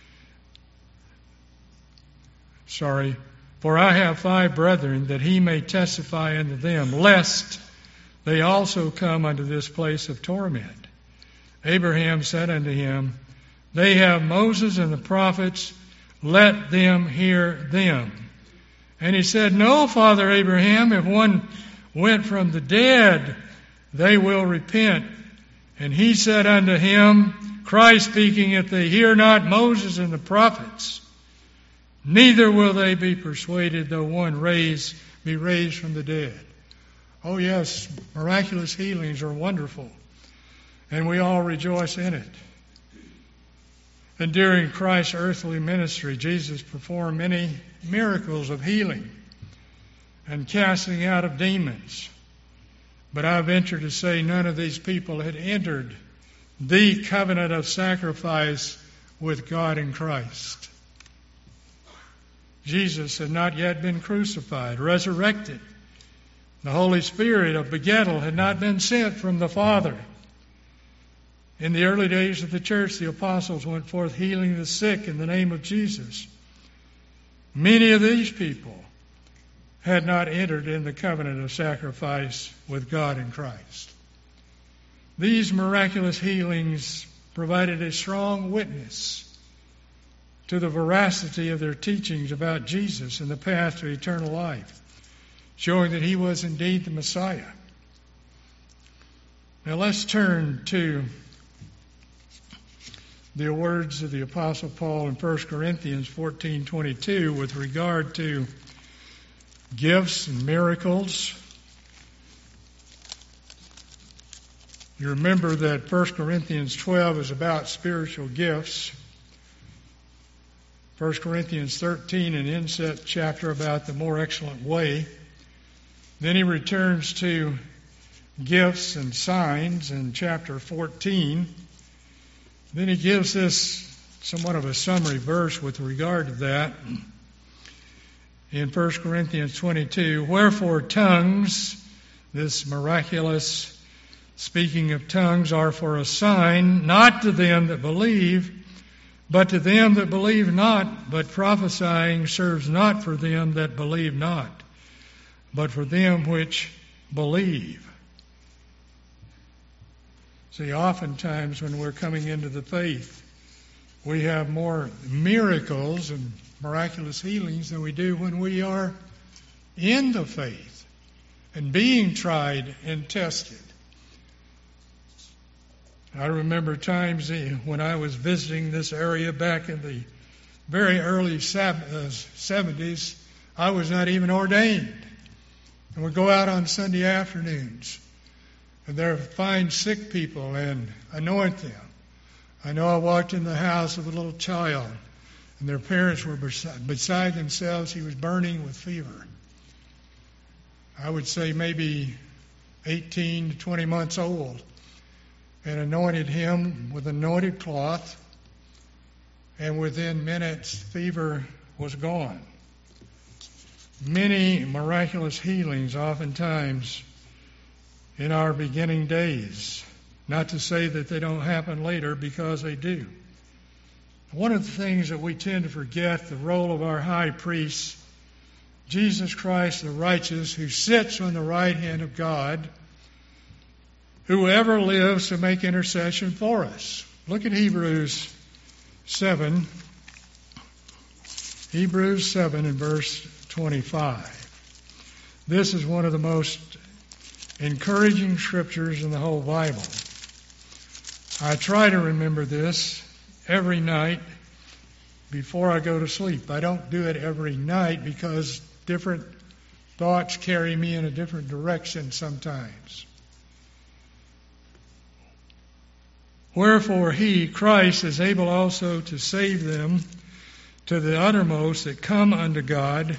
For I have 5 brethren, that he may testify unto them, lest they also come unto this place of torment. Abraham said unto him, They have Moses and the prophets, let them hear them. And he said, No, Father Abraham, if one went from the dead, they will repent. And he said unto him, Christ speaking, If they hear not Moses and the prophets, neither will they be persuaded, though one be raised from the dead. Oh yes, miraculous healings are wonderful, and we all rejoice in it. And during Christ's earthly ministry, Jesus performed many miracles of healing and casting out of demons. But I venture to say none of these people had entered the covenant of sacrifice with God in Christ. Jesus had not yet been crucified, resurrected. The Holy Spirit of begettal had not been sent from the Father. In the early days of the church, the apostles went forth healing the sick in the name of Jesus. Many of these people had not entered in the covenant of sacrifice with God in Christ. These miraculous healings provided a strong witness to the veracity of their teachings about Jesus and the path to eternal life, showing that he was indeed the Messiah. Now let's turn to the words of the Apostle Paul in 1 Corinthians 14:22 with regard to gifts and miracles. You remember that 1 Corinthians 12 is about spiritual gifts. 1 Corinthians 13, an inset chapter about the more excellent way. Then he returns to gifts and signs in chapter 14. Then he gives this somewhat of a summary verse with regard to that. In 1 Corinthians 22, Wherefore tongues, this miraculous speaking of tongues, are for a sign, not to them that believe, but to them that believe not. But prophesying serves not for them that believe not, but for them which believe. See, oftentimes when we're coming into the faith, we have more miracles and miraculous healings than we do when we are in the faith and being tried and tested. I remember times when I was visiting this area back in the very early 70s, I was not even ordained. And would go out on Sunday afternoons and there find sick people and anoint them. I know I walked in the house of a little child and their parents were beside themselves. He was burning with fever. I would say maybe 18 to 20 months old, and anointed him with anointed cloth, and within minutes fever was gone. Many miraculous healings oftentimes in our beginning days. Not to say that they don't happen later, because they do. One of the things that we tend to forget, the role of our high priest, Jesus Christ the righteous, who sits on the right hand of God, whoever lives to make intercession for us. Look at Hebrews 7. Hebrews 7 and verse 25. This is one of the most encouraging scriptures in the whole Bible. I try to remember this every night before I go to sleep. I don't do it every night because different thoughts carry me in a different direction sometimes. Wherefore he, Christ, is able also to save them to the uttermost that come unto God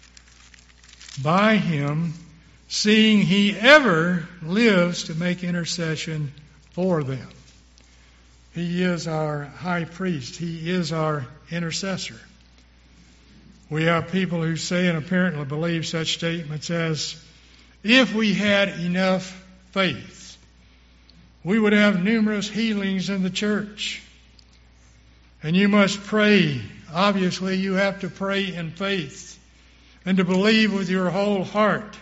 by him, seeing he ever lives to make intercession for them. He is our high priest. He is our intercessor. We have people who say and apparently believe such statements as, if we had enough faith, we would have numerous healings in the church. And you must pray. Obviously, you have to pray in faith and to believe with your whole heart.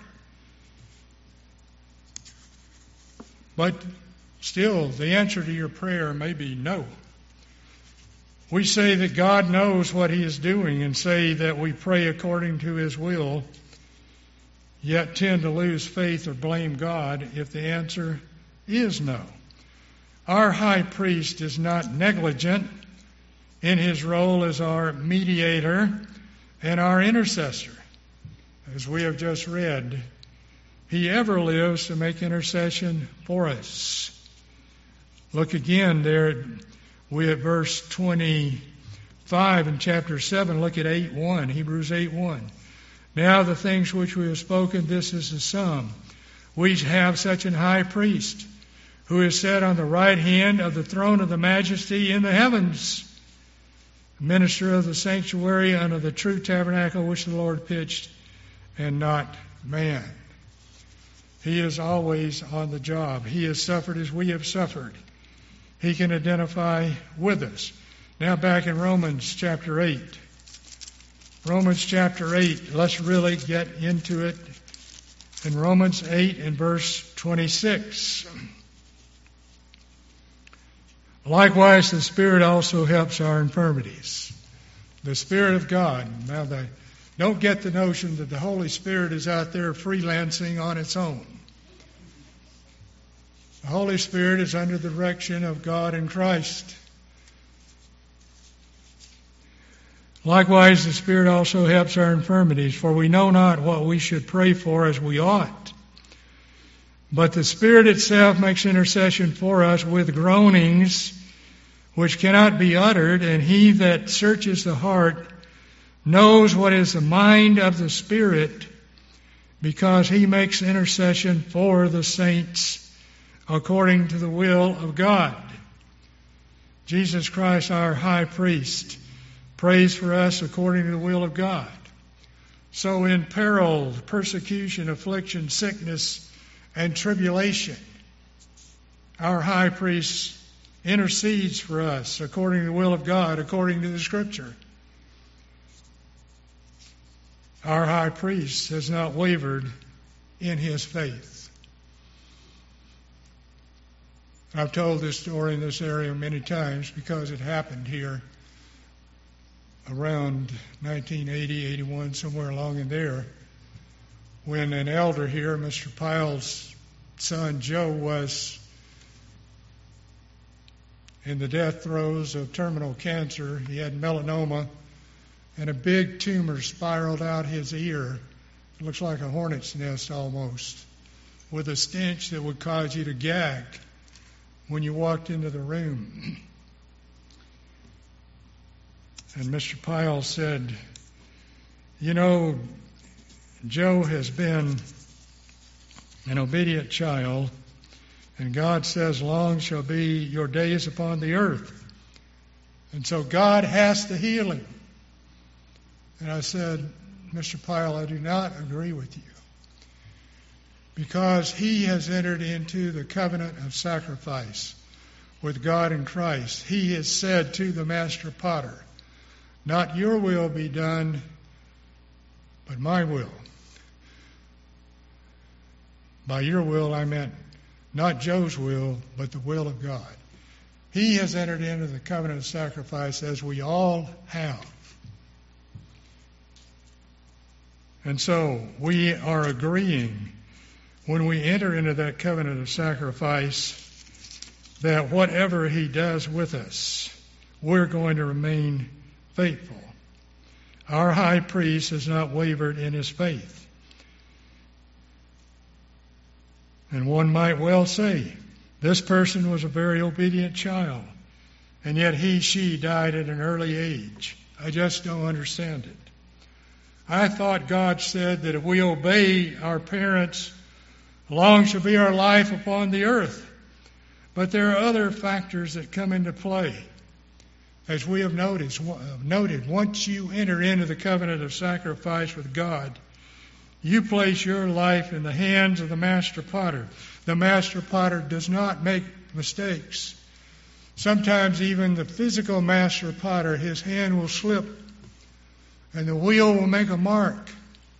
But still, the answer to your prayer may be no. We say that God knows what he is doing and say that we pray according to his will, yet tend to lose faith or blame God if the answer is no. Our high priest is not negligent in his role as our mediator and our intercessor. As we have just read, he ever lives to make intercession for us. Look again there, we at verse 25 in chapter 7, look at 8:1, Hebrews 8:1. Now the things which we have spoken, this is the sum. We have such an high priest, who is set on the right hand of the throne of the majesty in the heavens, minister of the sanctuary unto the true tabernacle which the Lord pitched, and not man. He is always on the job. He has suffered as we have suffered. He can identify with us. Now back in Romans chapter 8. Romans chapter 8, let's really get into it. In Romans 8 and verse 26. Likewise, the Spirit also helps our infirmities. The Spirit of God. Now, don't get the notion that the Holy Spirit is out there freelancing on its own. The Holy Spirit is under the direction of God and Christ. Likewise, the Spirit also helps our infirmities, for we know not what we should pray for as we ought. But the Spirit itself makes intercession for us with groanings which cannot be uttered, and he that searches the heart knows what is the mind of the Spirit, because he makes intercession for the saints according to the will of God. Jesus Christ, our high priest, prays for us according to the will of God. So in peril, persecution, affliction, sickness, and tribulation, our high priest intercedes for us according to the will of God, according to the Scripture. Our high priest has not wavered in his faith. I've told this story in this area many times because it happened here around 1980, 81, somewhere along in there, when an elder here, Mr. Pyle's son Joe, was in the death throes of terminal cancer. He had melanoma, and a big tumor spiraled out his ear. It looks like a hornet's nest almost, with a stench that would cause you to gag when you walked into the room. And Mr. Pyle said, you know, Joe has been an obedient child, and God says, long shall be your days upon the earth. And so God has to heal him. And I said, Mr. Pyle, I do not agree with you. Because he has entered into the covenant of sacrifice with God in Christ. He has said to the master potter, not your will be done, but my will. By your will, I meant not Joe's will, but the will of God. He has entered into the covenant of sacrifice, as we all have. And so we are agreeing when we enter into that covenant of sacrifice that whatever he does with us, we're going to remain faithful. Our high priest has not wavered in his faith. And one might well say, this person was a very obedient child, and yet she died at an early age. I just don't understand it. I thought God said that if we obey our parents, long shall be our life upon the earth. But there are other factors that come into play. As we have noted, once you enter into the covenant of sacrifice with God, you place your life in the hands of the master potter. The master potter does not make mistakes. Sometimes even the physical master potter, his hand will slip and the wheel will make a mark.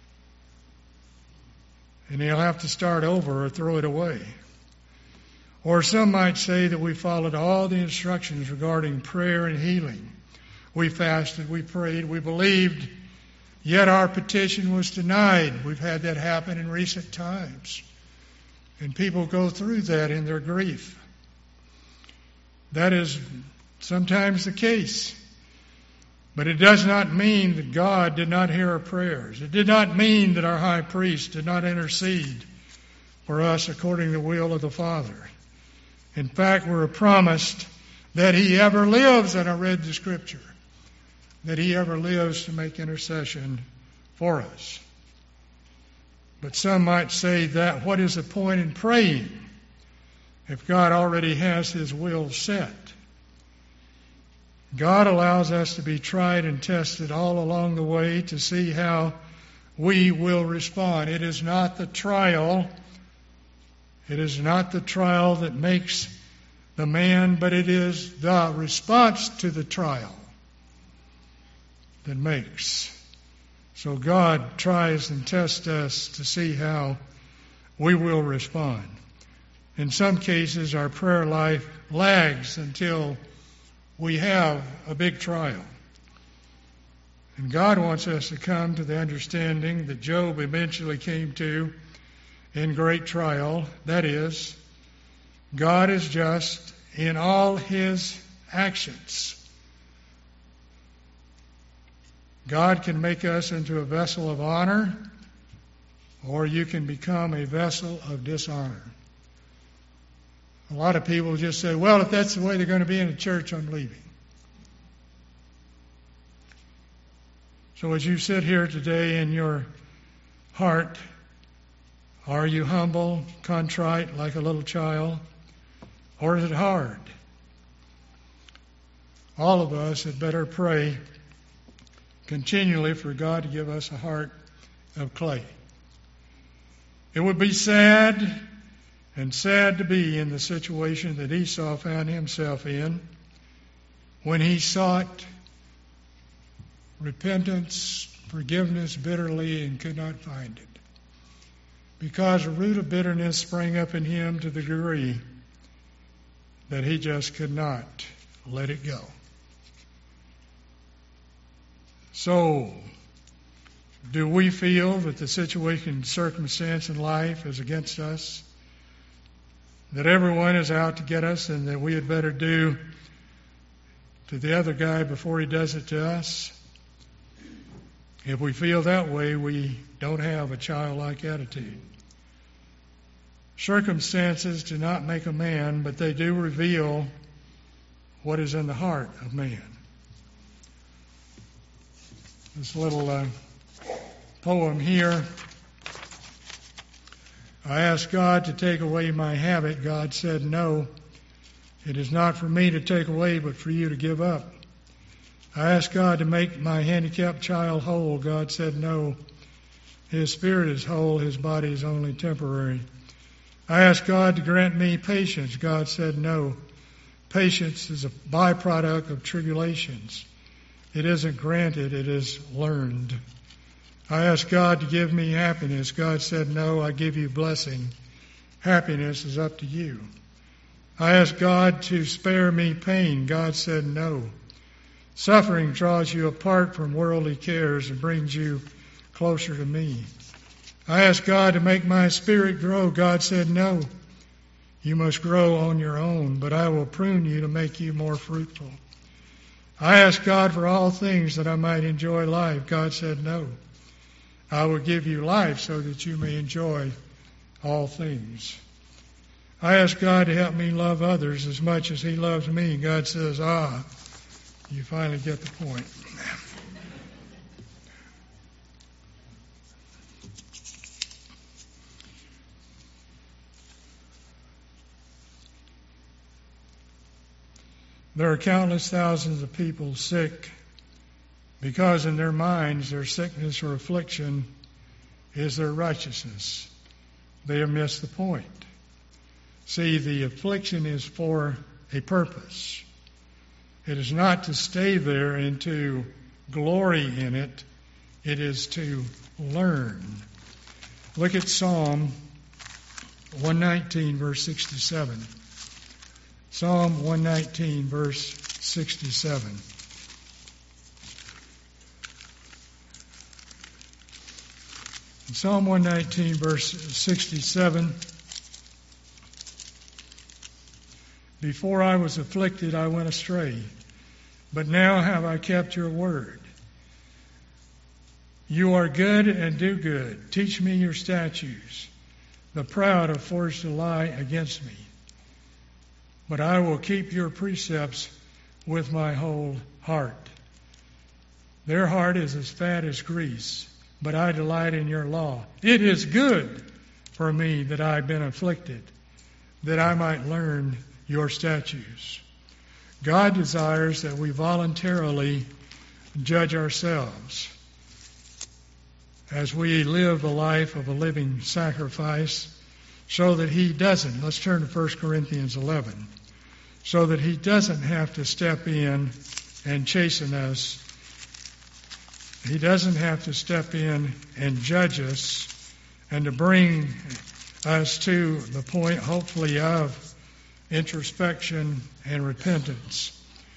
And he'll have to start over or throw it away. Or some might say that we followed all the instructions regarding prayer and healing. We fasted, we prayed, we believed, yet our petition was denied. We've had that happen in recent times. And people go through that in their grief. That is sometimes the case. But it does not mean that God did not hear our prayers. It did not mean that our high priest did not intercede for us according to the will of the Father. In fact, we're promised that he ever lives, and I read the scripture, that he ever lives to make intercession for us. But some might say that what is the point in praying if God already has his will set? God allows us to be tried and tested all along the way to see how we will respond. It is not the trial. It is not the trial that makes the man, but it is the response to the trial that makes. So God tries and tests us to see how we will respond. In some cases, our prayer life lags until we have a big trial. And God wants us to come to the understanding that Job eventually came to in great trial. That is, God is just in all his actions. God can make us into a vessel of honor, or you can become a vessel of dishonor. A lot of people just say, well, if that's the way they're going to be in a church, I'm leaving. So as you sit here today in your heart, are you humble, contrite, like a little child? Or is it hard? All of us had better pray continually for God to give us a heart of clay. It would be sad and sad to be in the situation that Esau found himself in when he sought repentance, forgiveness bitterly and could not find it. Because a root of bitterness sprang up in him to the degree that he just could not let it go. So, do we feel that the situation, circumstance in life is against us? That everyone is out to get us and that we had better do to the other guy before he does it to us? If we feel that way, we don't have a childlike attitude. Circumstances do not make a man, but they do reveal what is in the heart of man. This little poem here. I asked God to take away my habit. God said, no, it is not for me to take away, but for you to give up. I asked God to make my handicapped child whole. God said, no, his spirit is whole, his body is only temporary. I asked God to grant me patience. God said, no, patience is a byproduct of tribulations. It isn't granted, it is learned. I asked God to give me happiness. God said, no, I give you blessing. Happiness is up to you. I asked God to spare me pain. God said, no. Suffering draws you apart from worldly cares and brings you closer to me. I asked God to make my spirit grow. God said, no, you must grow on your own, but I will prune you to make you more fruitful. I asked God for all things that I might enjoy life. God said, no, I will give you life so that you may enjoy all things. I asked God to help me love others as much as he loves me. God says, you finally get the point. There are countless thousands of people sick because in their minds their sickness or affliction is their righteousness. They have missed the point. See, the affliction is for a purpose. It is not to stay there and to glory in it. It is to learn. Look at Psalm 119, verse 67. Psalm 119, verse 67. In Psalm 119, verse 67, before I was afflicted, I went astray, but now have I kept your word. You are good and do good. Teach me your statutes. The proud have forged a lie against me. But I will keep your precepts with my whole heart. Their heart is as fat as grease, but I delight in your law. It is good for me that I have been afflicted, that I might learn your statutes. God desires that we voluntarily judge ourselves as we live the life of a living sacrifice so that he doesn't. Let's turn to 1 Corinthians 11. So that he doesn't have to step in and chasten us. He doesn't have to step in and judge us and to bring us to the point, hopefully, of introspection and repentance.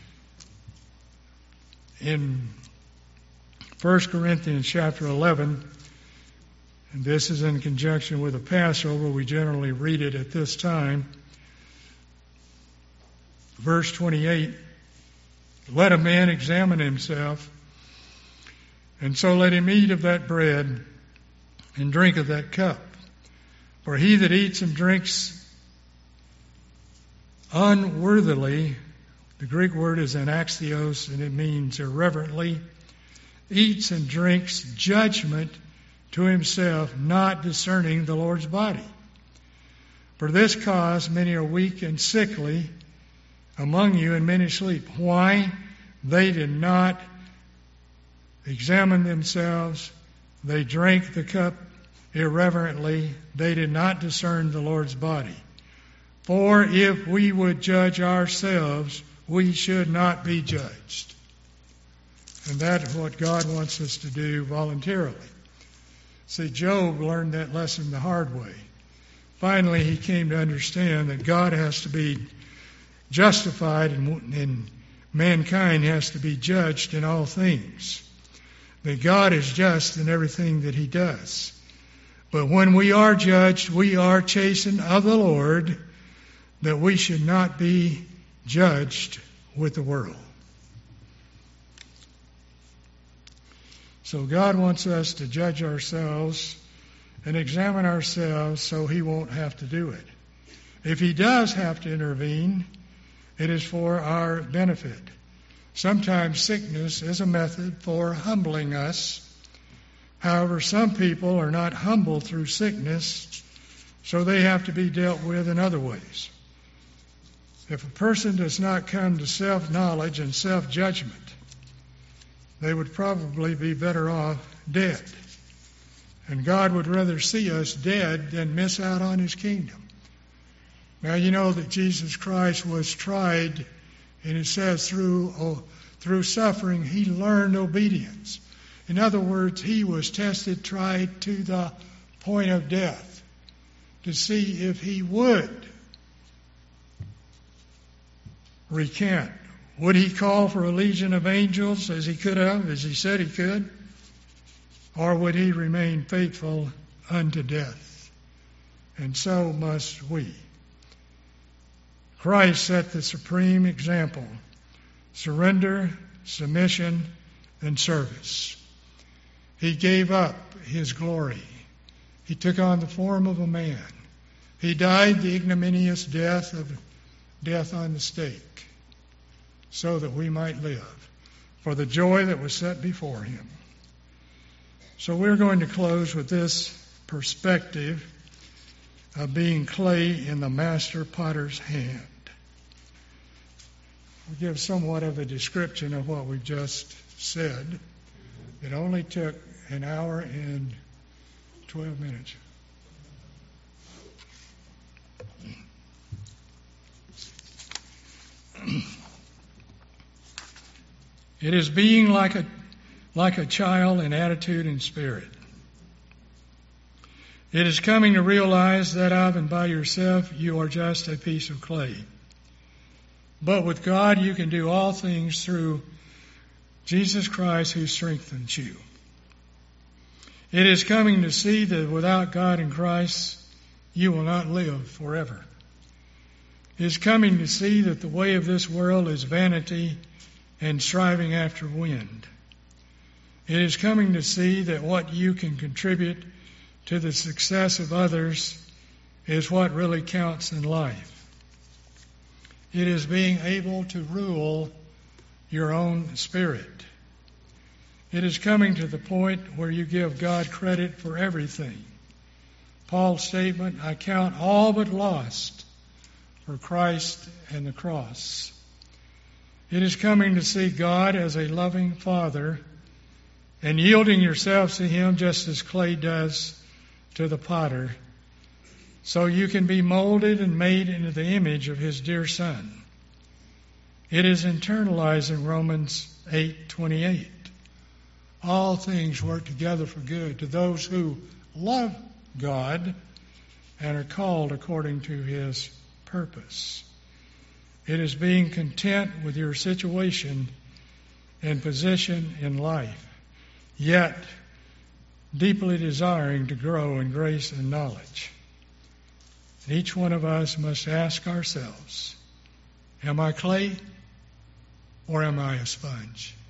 In 1 Corinthians chapter 11, and this is in conjunction with the Passover, we generally read it at this time. Verse 28, let a man examine himself, and so let him eat of that bread and drink of that cup. For he that eats and drinks unworthily, the Greek word is anaxios, and it means irreverently, eats and drinks judgment to himself, not discerning the Lord's body. For this cause many are weak and sickly among you, and many sleep. Why? They did not examine themselves. They drank the cup irreverently. They did not discern the Lord's body. For if we would judge ourselves, we should not be judged. And that's what God wants us to do voluntarily. See, Job learned that lesson the hard way. Finally, he came to understand that God has to be justified and mankind has to be judged in all things. That God is just in everything that he does. But when we are judged, we are chastened of the Lord, that we should not be judged with the world. So God wants us to judge ourselves and examine ourselves so He won't have to do it. If He does have to intervene, it is for our benefit. Sometimes sickness is a method for humbling us. However, some people are not humbled through sickness, so they have to be dealt with in other ways. If a person does not come to self-knowledge and self-judgment, they would probably be better off dead. And God would rather see us dead than miss out on His kingdom. Now, you know that Jesus Christ was tried, and it says through suffering He learned obedience. In other words, He was tested, tried to the point of death to see if He would recant. Would He call for a legion of angels as He could have, as He said He could? Or would He remain faithful unto death? And so must we. Christ set the supreme example: surrender, submission, and service. He gave up His glory. He took on the form of a man. He died the ignominious death on the stake so that we might live for the joy that was set before Him. So we're going to close with this perspective of being clay in the master potter's hand. We'll give somewhat of a description of what we just said. It only took an hour and 12 minutes. It is being like a child in attitude and spirit. It is coming to realize that of and by yourself you are just a piece of clay. But with God you can do all things through Jesus Christ who strengthens you. It is coming to see that without God and Christ you will not live forever. It is coming to see that the way of this world is vanity and striving after wind. It is coming to see that what you can contribute to the success of others is what really counts in life. It is being able to rule your own spirit. It is coming to the point where you give God credit for everything. Paul's statement, I count all but lost for Christ and the cross. It is coming to see God as a loving Father and yielding yourselves to Him just as clay does to the potter, so you can be molded and made into the image of His dear Son. It is internalizing Romans 8:28. All things work together for good to those who love God and are called according to His purpose. It is being content with your situation and position in life, yet deeply desiring to grow in grace and knowledge. Each one of us must ask ourselves, am I clay or am I a sponge?